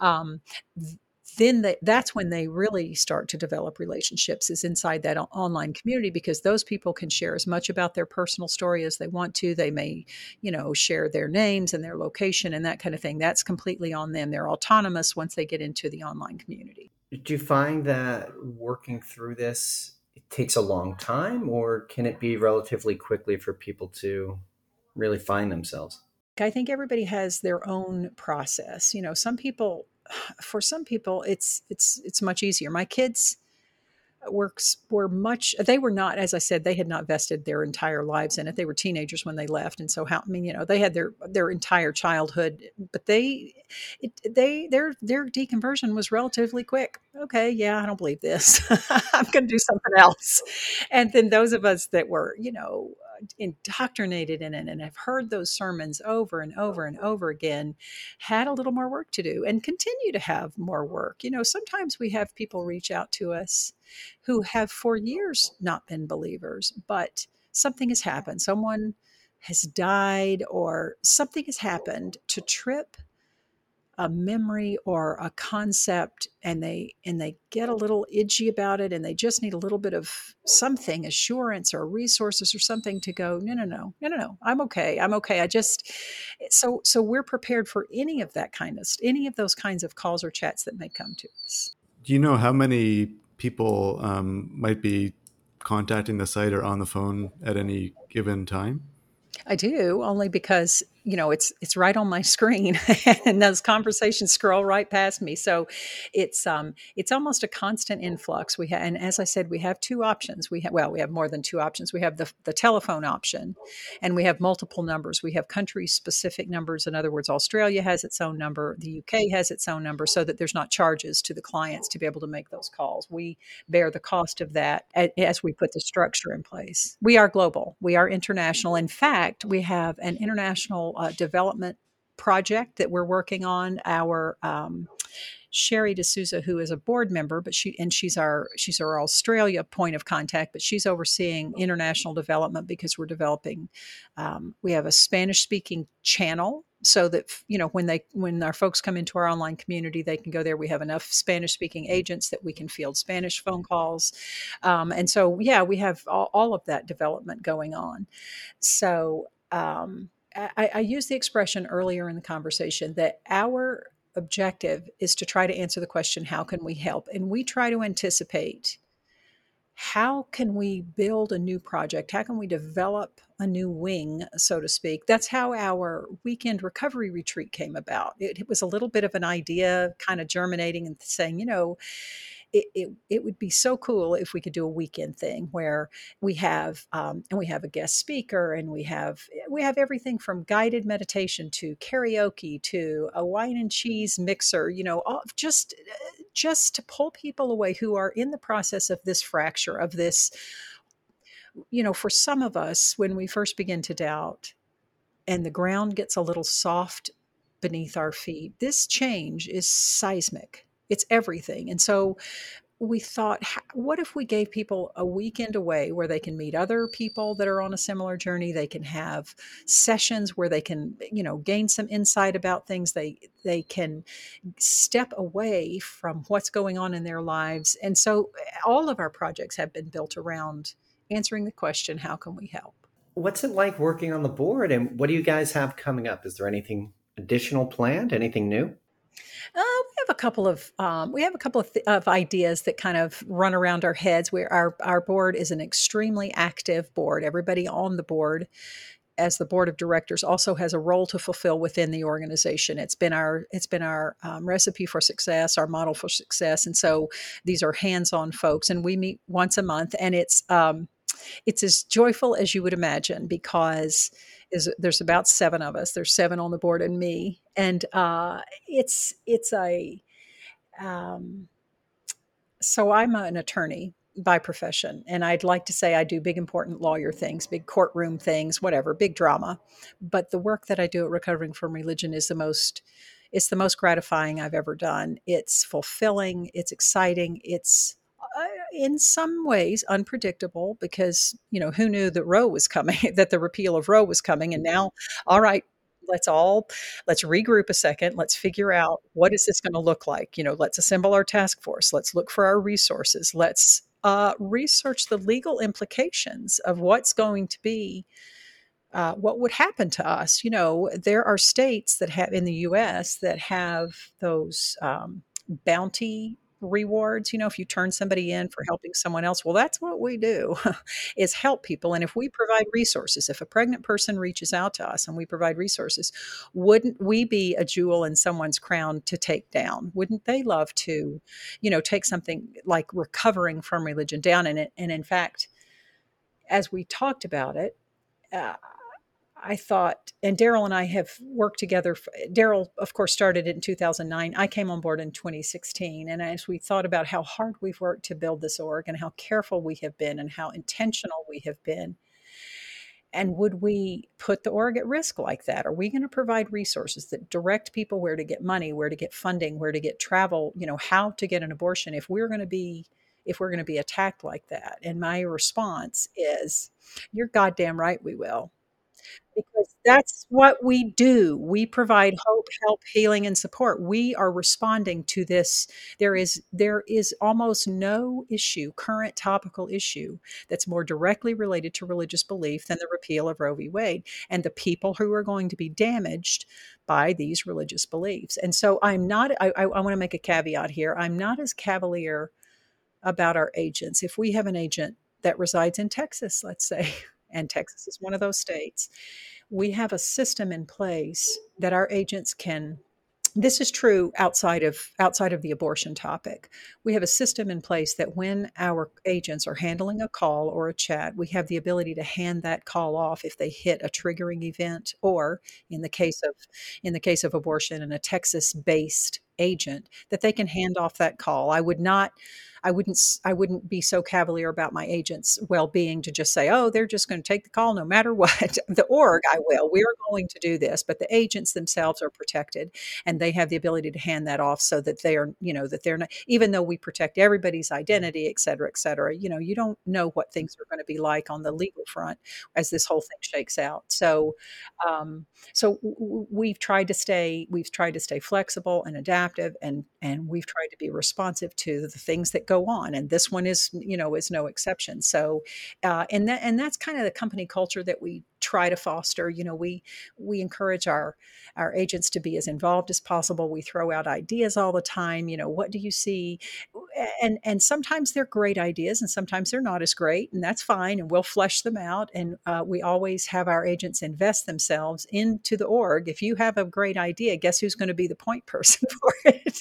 then that's when they really start to develop relationships, is inside that online community, because those people can share as much about their personal story as they want to. They may, share their names and their location and that kind of thing. That's completely on them. They're autonomous once they get into the online community. Do you find that working through this, it takes a long time, or can it be relatively quickly for people to really find themselves? I think everybody has their own process. For some people, it's much easier. My kids they were not, as I said, they had not vested their entire lives in it. They were teenagers when they left. And so they had their entire childhood, but their deconversion was relatively quick. Okay. Yeah, I don't believe this. I'm going to do something else. And then those of us that were, indoctrinated in it and have heard those sermons over and over and over again, had a little more work to do and continue to have more work. Sometimes we have people reach out to us who have for years not been believers, but something has happened. Someone has died or something has happened to trip a memory or a concept, and they get a little itchy about it, and they just need a little bit of something, assurance or resources or something, to go, no, I'm okay. So we're prepared for any of those kinds of calls or chats that may come to us. Do you know how many people might be contacting the site or on the phone at any given time? I do, only because it's right on my screen, and those conversations scroll right past me. So it's almost a constant influx. And as I said, we have two options. We have more than two options. We have the telephone option, and we have multiple numbers. We have country specific numbers. In other words, Australia has its own number, the UK has its own number, so that there's not charges to the clients to be able to make those calls. We bear the cost of that as we put the structure in place. We are global. We are international. In fact, we have an international development project that we're working on. Our Sherry D'Souza, who is a board member, but she's our Australia point of contact, but she's overseeing international development because we're developing. We have a Spanish speaking channel so that when our folks come into our online community, they can go there. We have enough Spanish speaking agents that we can field Spanish phone calls, and so we have all of that development going on. So I used the expression earlier in the conversation that our objective is to try to answer the question, how can we help? And we try to anticipate, how can we build a new project? How can we develop a new wing, so to speak? That's how our weekend recovery retreat came about. It was a little bit of an idea kind of germinating and saying, it would be so cool if we could do a weekend thing where we have a guest speaker, and we have everything from guided meditation to karaoke to a wine and cheese mixer, just to pull people away who are in the process of this fracture of this. For some of us, when we first begin to doubt and the ground gets a little soft beneath our feet, this change is seismic. It's everything. And so we thought, what if we gave people a weekend away where they can meet other people that are on a similar journey? They can have sessions where they can, gain some insight about things. They can step away from what's going on in their lives. And so all of our projects have been built around answering the question, how can we help? What's it like working on the board, and what do you guys have coming up? Is there anything additional planned? Anything new? We have a couple of ideas that kind of run around our heads. Our board is an extremely active board. Everybody on the board, as the board of directors, also has a role to fulfill within the organization. It's been our recipe for success, our model for success, and so these are hands-on folks. And we meet once a month, and it's as joyful as you would imagine, because there's about 7 of us. There's 7 on the board and me, and so I'm an attorney by profession, and I'd like to say I do big important lawyer things, big courtroom things, whatever, big drama. But the work that I do at Recovering from Religion is the most gratifying I've ever done. It's fulfilling, it's exciting, it's in some ways unpredictable, because who knew that Roe was coming, that the repeal of Roe was coming. And now, all right, let's regroup a second. Let's figure out, what is this going to look like? Let's assemble our task force. Let's look for our resources. Let's research the legal implications of what's going to be, what would happen to us. There are states that have in the U.S. that have those bounty rewards. If you turn somebody in for helping someone else, well, that's what we do is help people. And if we provide resources, if a pregnant person reaches out to us and we provide resources, wouldn't we be a jewel in someone's crown to take down? Wouldn't they love to, take something like Recovering from Religion down in it? And in fact, as we talked about it, I thought, and Daryl and I have worked together. Daryl, of course, started it in 2009. I came on board in 2016. And as we thought about how hard we've worked to build this org, and how careful we have been, and how intentional we have been, and would we put the org at risk like that? Are we going to provide resources that direct people where to get money, where to get funding, where to get travel, how to get an abortion if we're going to be attacked like that? And my response is, you're goddamn right we will. Because that's what we do. We provide hope, help, healing, and support. We are responding to this. There is almost no current topical issue, that's more directly related to religious belief than the repeal of Roe v. Wade, and the people who are going to be damaged by these religious beliefs. And so I want to make a caveat here. I'm not as cavalier about our agents. If we have an agent that resides in Texas, let's say, and Texas is one of those states, we have a system in place that our agents can. This is true outside of the abortion topic. We have a system in place that when our agents are handling a call or a chat, we have the ability to hand that call off if they hit a triggering event, or in the case of abortion and a Texas-based agent, that they can hand off that call. I wouldn't be so cavalier about my agents' well-being to just say, oh, they're just going to take the call no matter what. The org, I will. We are going to do this, but the agents themselves are protected, and they have the ability to hand that off so that they are, that they're not. Even though we protect everybody's identity, et cetera, et cetera. You don't know what things are going to be like on the legal front as this whole thing shakes out. We've tried to stay flexible and adaptive, and we've tried to be responsive to the things that go on, and this one is no exception. So and that's kind of the company culture that we try to foster. We encourage our agents to be as involved as possible. We throw out ideas all the time. What do you see? And sometimes they're great ideas, and sometimes they're not as great, and that's fine, and we'll flesh them out. And we always have our agents invest themselves into the org. If you have a great idea, guess who's going to be the point person for it?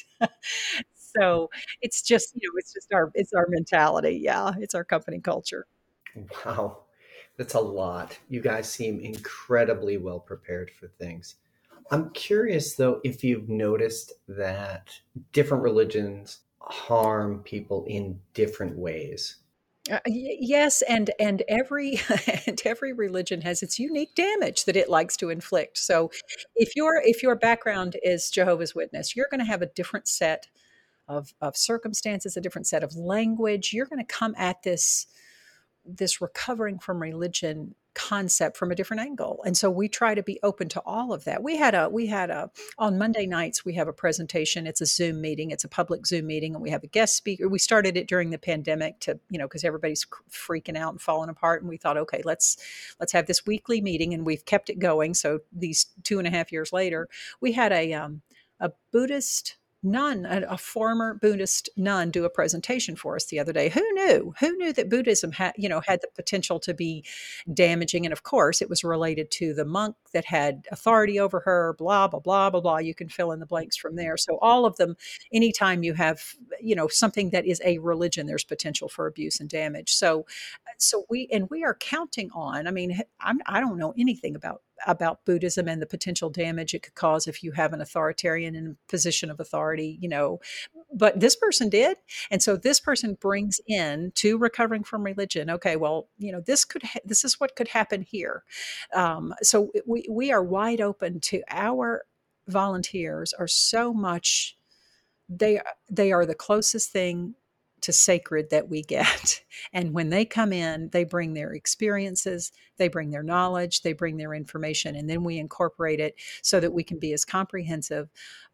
So it's our mentality. Yeah, it's our company culture. Wow, that's a lot. You guys seem incredibly well prepared for things. I'm curious, though, if you've noticed that different religions harm people in different ways. Yes, and every and every religion has its unique damage that it likes to inflict. So, if your background is Jehovah's Witness, you're going to have a different set of circumstances, a different set of language. You're going to come at this recovering from religion concept from a different angle. And so we try to be open to all of that. We had a on Monday nights, we have a presentation. It's a Zoom meeting. It's a public Zoom meeting, and we have a guest speaker. We started it during the pandemic to, because everybody's freaking out and falling apart. And we thought, okay, let's have this weekly meeting, and we've kept it going. So these 2.5 years later, we had a Buddhist nun, a former Buddhist nun, do a presentation for us the other day. Who knew? Who knew that Buddhism had the potential to be damaging? And of course, it was related to the monk that had authority over her. Blah blah blah blah blah. You can fill in the blanks from there. So all of them. Anytime you have something that is a religion, there's potential for abuse and damage. So we are counting on. I mean, I don't know anything about Buddhism and the potential damage it could cause if you have an authoritarian in a position of authority, but this person did. And so this person brings in to recovering from religion. Okay, well, this is what could happen here. So we are wide open to our volunteers are so much, they are the closest thing to sacred that we get. And when they come in, they bring their experiences, they bring their knowledge, they bring their information, and then we incorporate it so that we can be as comprehensive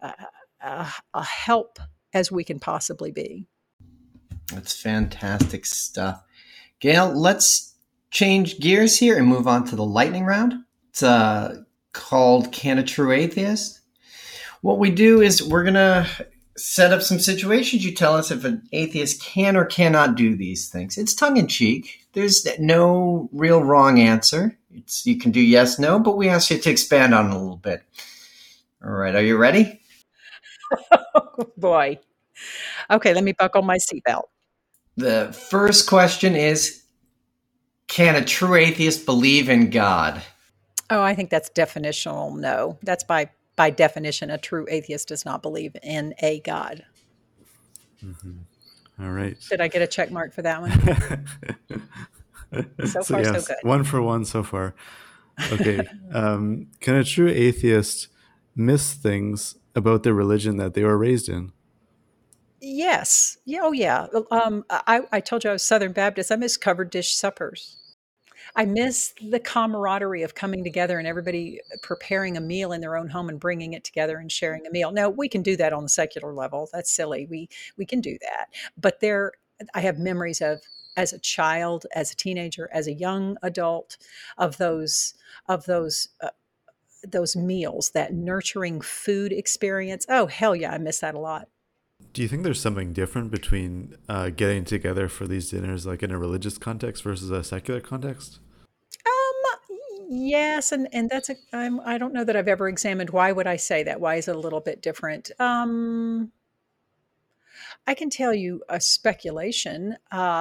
a help as we can possibly be. That's fantastic stuff. Gail, let's change gears here and move on to the lightning round. It's called Can a True Atheist? What we do is we're going to set up some situations. You tell us if an atheist can or cannot do these things. It's tongue-in-cheek. There's no real wrong answer. You can do yes, no, but we ask you to expand on it a little bit. All right, are you ready? Oh, boy. Okay, let me buckle my seatbelt. The first question is, can a true atheist believe in God? Oh, I think that's definitional no. That's by definition, a true atheist does not believe in a God. Mm-hmm. All right. Did I get a check mark for that one? So far, so good. 1 for 1 so far. Okay. Can a true atheist miss things about the religion that they were raised in? Yes. Yeah. Oh, yeah. I told you I was Southern Baptist. I miss covered dish suppers. I miss the camaraderie of coming together and everybody preparing a meal in their own home and bringing it together and sharing a meal. Now, we can do that on the secular level. That's silly. We can do that. But I have memories of, as a child, as a teenager, as a young adult, of those meals, that nurturing food experience. Oh, hell yeah, I miss that a lot. Do you think there's something different between getting together for these dinners, like in a religious context versus a secular context? Yes, and that's I don't know that I've ever examined why would I say that? Why is it a little bit different? I can tell you a speculation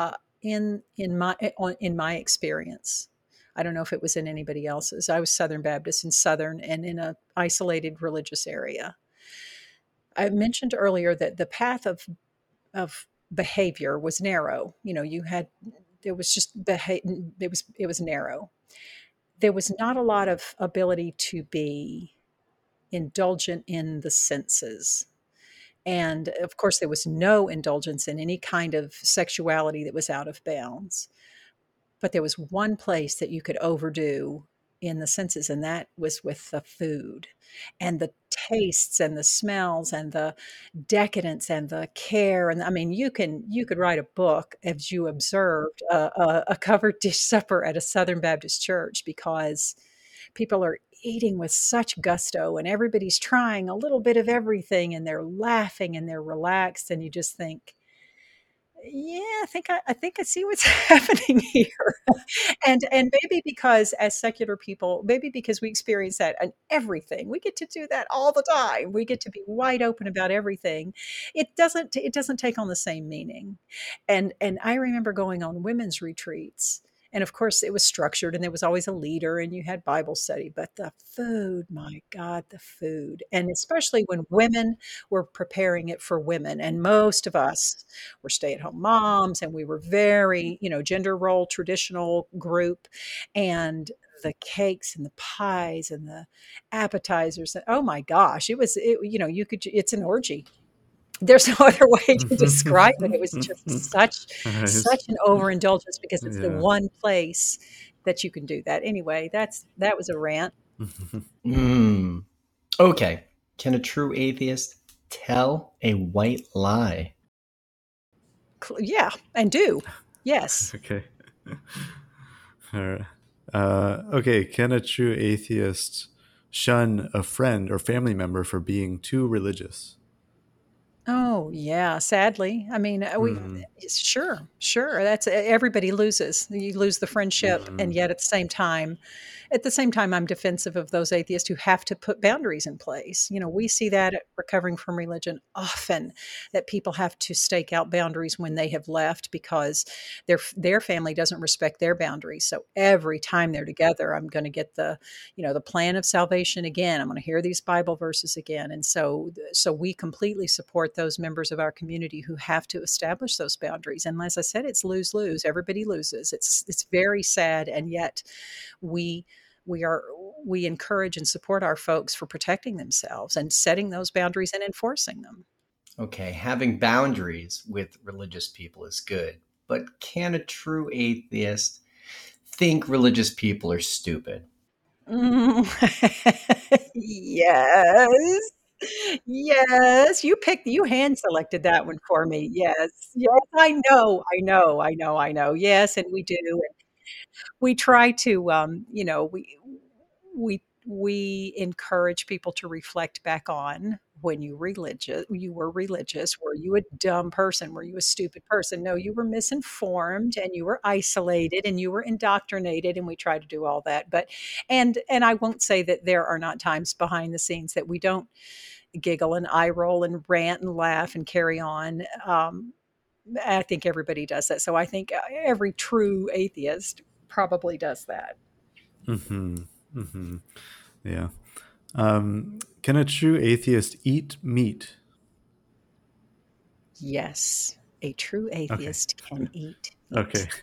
in my experience. I don't know if it was in anybody else's. I was Southern Baptist in Southern and in a isolated religious area. I mentioned earlier that the path of behavior was narrow. You know, you had there was just it was narrow. There was not a lot of ability to be indulgent in the senses. And of course, there was no indulgence in any kind of sexuality that was out of bounds. But there was one place that you could overdo in the senses, and that was with the food and the tastes and the smells and the decadence and the care. And I mean, you could write a book as you observed a covered dish supper at a Southern Baptist church, because people are eating with such gusto and everybody's trying a little bit of everything and they're laughing and they're relaxed, and you just think, yeah, I think I see what's happening here. And maybe because as secular people, maybe because we experience that in everything, we get to do that all the time. We get to be wide open about everything. It doesn't take on the same meaning. And I remember going on women's retreats. And of course, it was structured and there was always a leader and you had Bible study. But the food, my God, the food. And especially when women were preparing it for women. And most of us were stay-at-home moms, and we were very, gender role traditional group. And the cakes and the pies and the appetizers, oh my gosh, you could, it's an orgy. There's no other way to describe it. It was just such Nice. an overindulgence because it's the Yeah. one place that you can do that. Anyway, that was a rant. Mm. Okay. Can a true atheist tell a white lie? Yeah, and do. Yes. Okay. All right. Okay. Can a true atheist shun a friend or family member for being too religious? Oh, yeah, sadly. I mean, we Mm, sure, that's everybody loses. You lose the friendship, and mm, yet at the same time, I'm defensive of those atheists who have to put boundaries in place. We see that at Recovering from Religion often, that people have to stake out boundaries when they have left because their family doesn't respect their boundaries. So every time they're together, I'm going to get the plan of salvation again. I'm going to hear these Bible verses again. And so we completely support those members of our community who have to establish those boundaries. And as I said, it's lose-lose. Everybody loses. It's very sad, and yet we we are we encourage and support our folks for protecting themselves and setting those boundaries and enforcing them. Okay, having boundaries with religious people is good, but can a true atheist think religious people are stupid? Mm. Yes. Yes, you hand selected that one for me. Yes. Yes, I know. Yes, and we do. We try to, we encourage people to reflect back on when you were religious. Were you a dumb person? Were you a stupid person? No, you were misinformed and you were isolated and you were indoctrinated, and we try to do all that. But and I won't say that there are not times behind the scenes that we don't giggle and eye roll and rant and laugh and carry on. I think everybody does that. So I think every true atheist probably does that. mm-hmm, mm-hmm. Yeah. Can a true atheist eat meat? Yes, a true Okay. atheist can eat Okay. meat.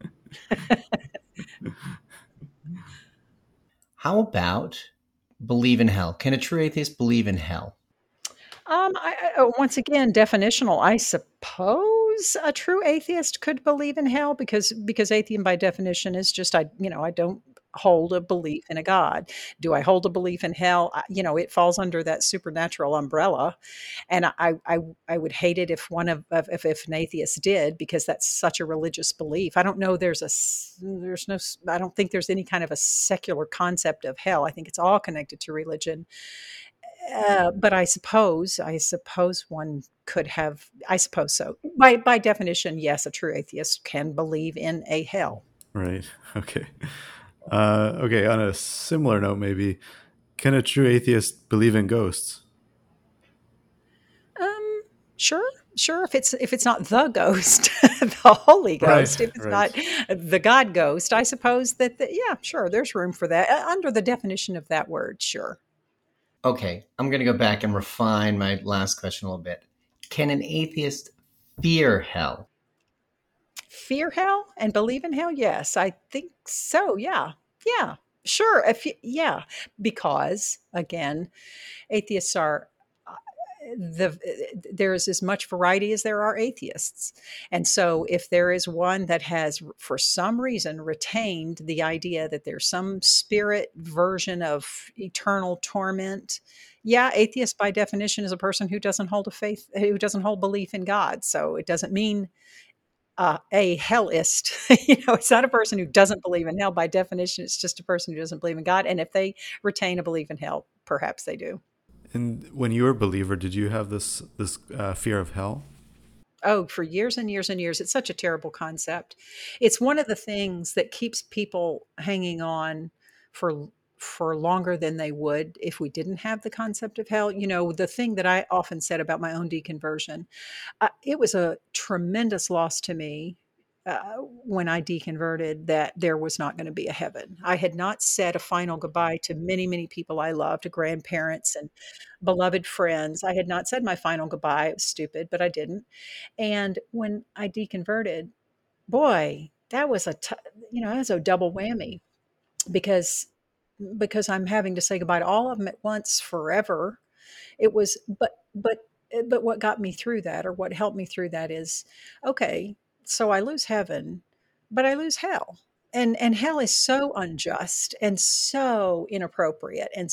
How about believe in hell? Can a true atheist believe in hell? Once again, definitional. I suppose a true atheist could believe in hell because atheism by definition is just I don't hold a belief in a God. Do I hold a belief in hell? It falls under that supernatural umbrella, and I would hate it if if an atheist did, because that's such a religious belief. I don't know. There's no. I don't think there's any kind of a secular concept of hell. I think it's all connected to religion. But I suppose one could have. I suppose so. By definition, yes, a true atheist can believe in a hell. Right. Okay. Okay, on a similar note, maybe, can a true atheist believe in ghosts? Um, sure, sure. If it's not the ghost, the Holy Right, Ghost, if it's right. not the God Ghost, I suppose yeah, sure, there's room for that under the definition of that word. Sure. Okay, I'm going to go back and refine my last question a little bit. Can an atheist fear hell? Fear hell and believe in hell? Yes, I think so. Yeah, yeah, sure. Yeah, because again, atheists are there's as much variety as there are atheists. And so if there is one that has for some reason retained the idea that there's some spirit version of eternal torment, yeah, atheist by definition is a person who doesn't hold belief in God. So it doesn't mean a hellist. It's not a person who doesn't believe in hell by definition. It's just a person who doesn't believe in God. And if they retain a belief in hell, perhaps they do. And when you were a believer, did you have this fear of hell? Oh, for years and years and years. It's such a terrible concept. It's one of the things that keeps people hanging on for for longer than they would if we didn't have the concept of hell. The thing that I often said about my own deconversion, it was a tremendous loss to me when I deconverted that there was not going to be a heaven. I had not said a final goodbye to many, many people I loved, grandparents and beloved friends. I had not said my final goodbye. It was stupid, but I didn't. And when I deconverted, boy, that was a double whammy because I'm having to say goodbye to all of them at once forever. It was, but what got me through that, or what helped me through that, is okay. So I lose heaven, but I lose hell, and hell is so unjust and so inappropriate and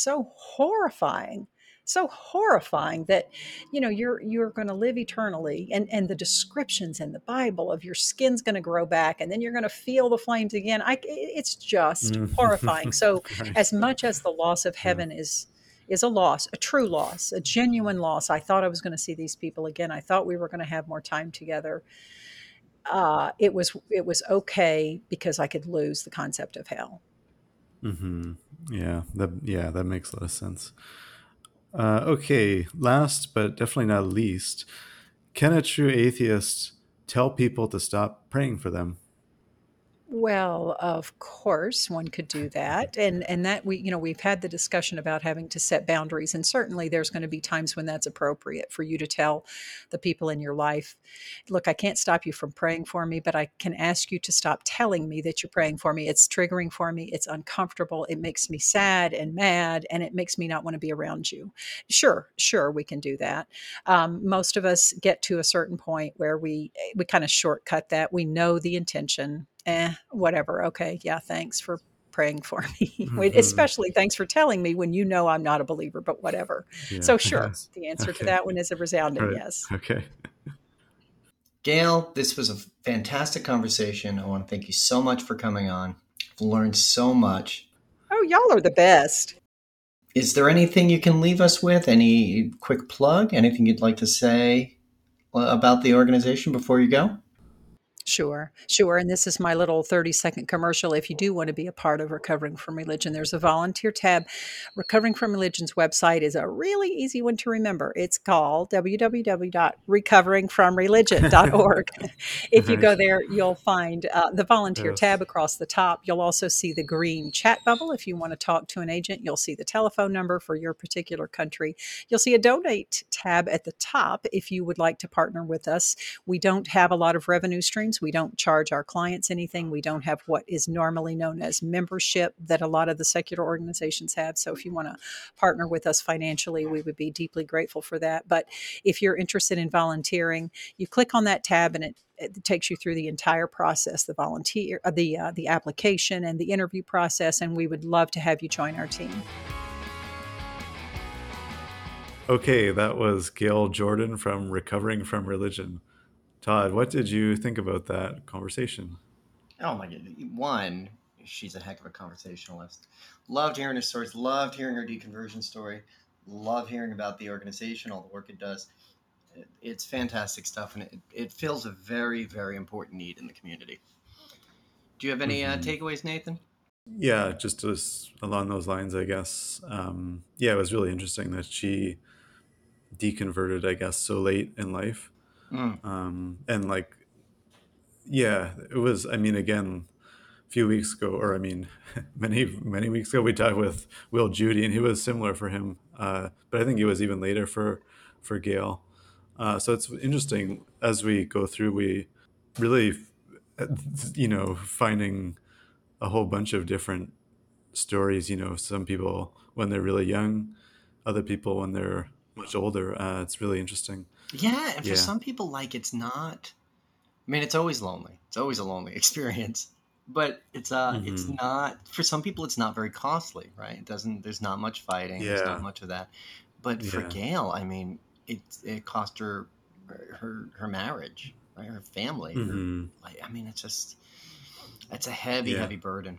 so horrifying that you're going to live eternally, and the descriptions in the Bible of your skin's going to grow back and then you're going to feel the flames again. It's just horrifying. So Right. as much as the loss of Yeah. heaven is a loss, a true loss, a genuine loss. I thought I was going to see these people again. I thought we were going to have more time together. It was okay because I could lose the concept of hell. Mm-hmm. Yeah, that makes a lot of sense. Okay, last but definitely not least, can a true atheist tell people to stop praying for them? Well, of course, one could do that, and that we've had the discussion about having to set boundaries, and certainly there's going to be times when that's appropriate for you to tell the people in your life, "Look, I can't stop you from praying for me, but I can ask you to stop telling me that you're praying for me. It's triggering for me. It's uncomfortable. It makes me sad and mad, and it makes me not want to be around you." Sure, sure, we can do that. Most of us get to a certain point where we kind of shortcut that. We know the intention. Whatever. Okay. Yeah. Thanks for praying for me. Mm-hmm. Especially thanks for telling me when I'm not a believer, but whatever. Yeah. So, sure. Yes. The answer to Okay. that one is a resounding Right. yes. Okay. Gail, this was a fantastic conversation. I want to thank you so much for coming on. I've learned so much. Oh, y'all are the best. Is there anything you can leave us with? Any quick plug? Anything you'd like to say about the organization before you go? Sure, sure. And this is my little 30-second commercial. If you do want to be a part of Recovering from Religion, there's a volunteer tab. Recovering from Religion's website is a really easy one to remember. It's called www.recoveringfromreligion.org. If you go Nice. there, you'll find the volunteer Yes. tab across the top. You'll also see the green chat bubble. If you want to talk to an agent, you'll see the telephone number for your particular country. You'll see a donate tab at the top if you would like to partner with us. We don't have a lot of revenue streams. We don't charge our clients anything. We don't have what is normally known as membership that a lot of the secular organizations have. So if you want to partner with us financially, we would be deeply grateful for that. But if you're interested in volunteering, you click on that tab and it takes you through the entire process, the application and the interview process, and we would love to have you join our team. Okay, that was Gail Jordan from Recovering from Religion. Todd, what did you think about that conversation? Oh my god! One, she's a heck of a conversationalist. Loved hearing her stories. Loved hearing her deconversion story. Love hearing about the organization, all the work it does. It's fantastic stuff, and it fills a very, very important need in the community. Do you have any Mm-hmm. takeaways, Nathan? Yeah, just along those lines, I guess. Yeah, it was really interesting that she deconverted, I guess, so late in life. Mm. And like, yeah, it was, I mean, again, a few weeks ago, or I mean, many weeks ago, we talked with Will Judy, and he was similar for him. But I think it was even later for Gail. So it's interesting as we go through, we really, finding a whole bunch of different stories. Some people when they're really young, other people when they're much older. It's really interesting. Yeah, and for Yeah. some people, like it's not. I mean, it's always lonely. It's always a lonely experience. But it's Hmm. not for some people. It's not very costly, right? It doesn't. There's not much fighting. There's not Yeah. much of that. But for Yeah. Gail, I mean, it cost her her marriage, right? Her family. Her Hmm. like, I mean, it's a heavy, Yeah. heavy burden.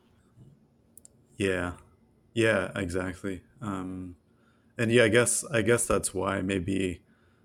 Yeah. Yeah. Exactly. And yeah, I guess that's why maybe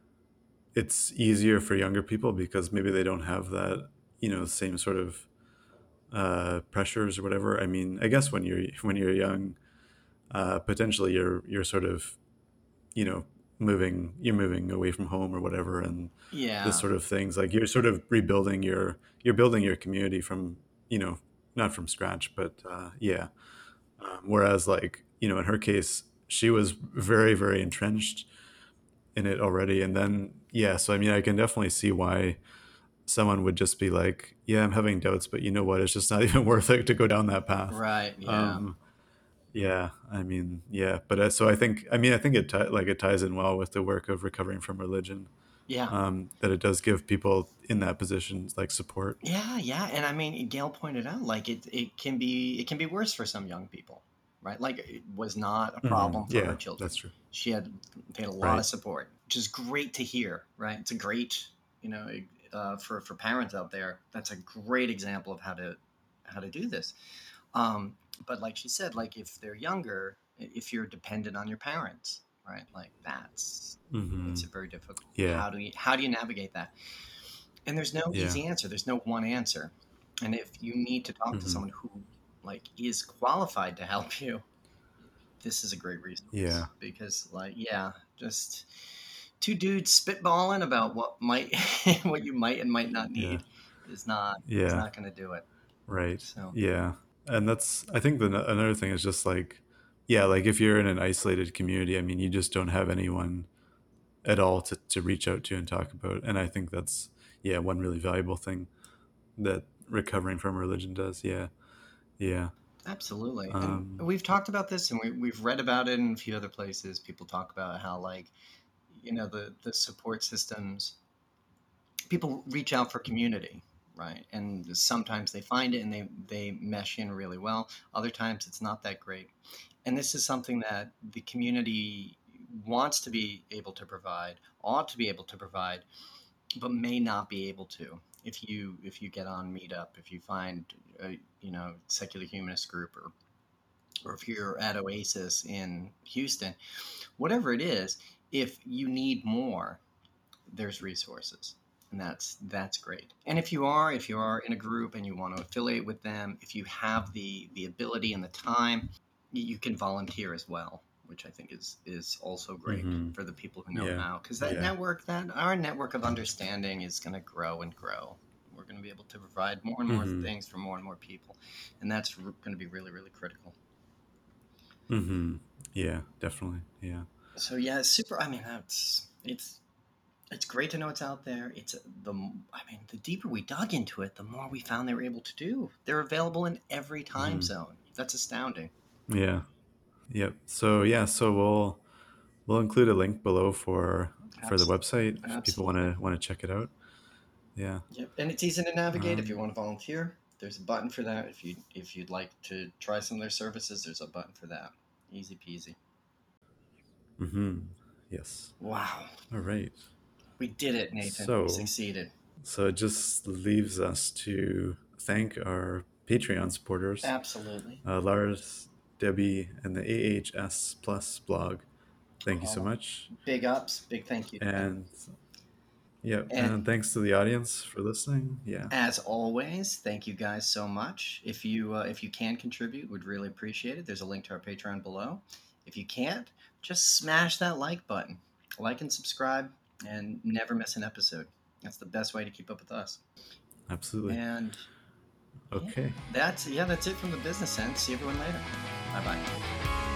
it's easier for younger people because maybe they don't have that same sort of pressures or whatever. I mean, I guess when you're young, potentially you're sort of you know you're moving away from home or whatever, and this Yeah, sort of things, like you're sort of rebuilding you're building your community from not from scratch, but yeah. Whereas, like, in her case, she was very, very entrenched in it already. And then, yeah, so I mean, I can definitely see why someone would just be like, yeah, I'm having doubts, but you know what? It's just not even worth it to go down that path. right. Yeah, Um, yeah, I mean, yeah, but so I think it ties in well with the work of recovering from religion. yeah. That it does give people in that position like support. Yeah, yeah, and I mean, Gail pointed out like it can be worse for some young people, right? Like it was not a Hmm. problem for her Yeah, children. that's true. They had a lot Right. of support, which is great to hear, right? It's a great, you know, for parents out there. That's a great example of how to do this. Um, but like she said, like if they're younger, if you're dependent on your parents, right? Like that's makes Hmm. it very difficult. Yeah. How do you navigate that? And there's no Yeah. easy answer. There's no one answer. And if you need to talk to Hmm. someone who like is qualified to help you, this is a great Yeah. resource because like yeah, just two dudes spitballing about what might what you might and might not Yeah. need is Yeah. not going to do it. Right. So, Yeah. And that's, I think, another thing is just like, yeah, like if you're in an isolated community, I mean, you just don't have anyone at all to reach out to and talk about. And I think that's, yeah, one really valuable thing that recovering from religion does. Yeah. Yeah. absolutely. And Um, we've talked about this and we've read about it in a few other places. People talk about how like the support systems people reach out for community, right? And sometimes they find it and they mesh in really well. Other times it's not that great. And this is something that the community wants to be able to provide, ought to be able to provide, but may not be able to. If you get on Meetup, if you find a secular humanist group, or if you're at Oasis in Houston, whatever it is, if you need more, there's resources, and that's great. And if you are in a group and you want to affiliate with them, if you have the ability and the time, you can volunteer as well, which I think is also great hmm. for the people who know Yeah. how, because Yeah. that our network of understanding is going to grow and grow. We're going to be able to provide more and more Hmm. things for more and more people, and that's going to be really, really critical. Hmm. Yeah, definitely. Yeah. So yeah, it's super. I mean, it's great to know it's out there. I mean, the deeper we dug into it, the more we found they were able to do. They're available in every time Hmm. zone. That's astounding. Yeah. Yep. So yeah, so we'll include a link below for the website if people want Absolutely. to check it out. Yeah. Yep. And it's easy to navigate if you Um, want to volunteer. There's a button for that. If you'd like to try some of their services, there's a button for that. Easy peasy. hmm. Yes. Wow. All right. We did it, Nathan. We So succeeded. so it just leaves us to thank our Patreon supporters, Absolutely. Lars, Debbie, and the AHS Plus blog. Thank you so Oh, much. big ups. Big thank you to them. And Yep. And And thanks to the audience for listening. Yeah. as always, thank you guys so much. If you can contribute, would really appreciate it. There's a link to our Patreon below. If you can't, just smash that like button. Like and subscribe and never miss an episode. That's the best way to keep up with us. Absolutely. And okay. that's it from the business end. See everyone later. Bye-bye.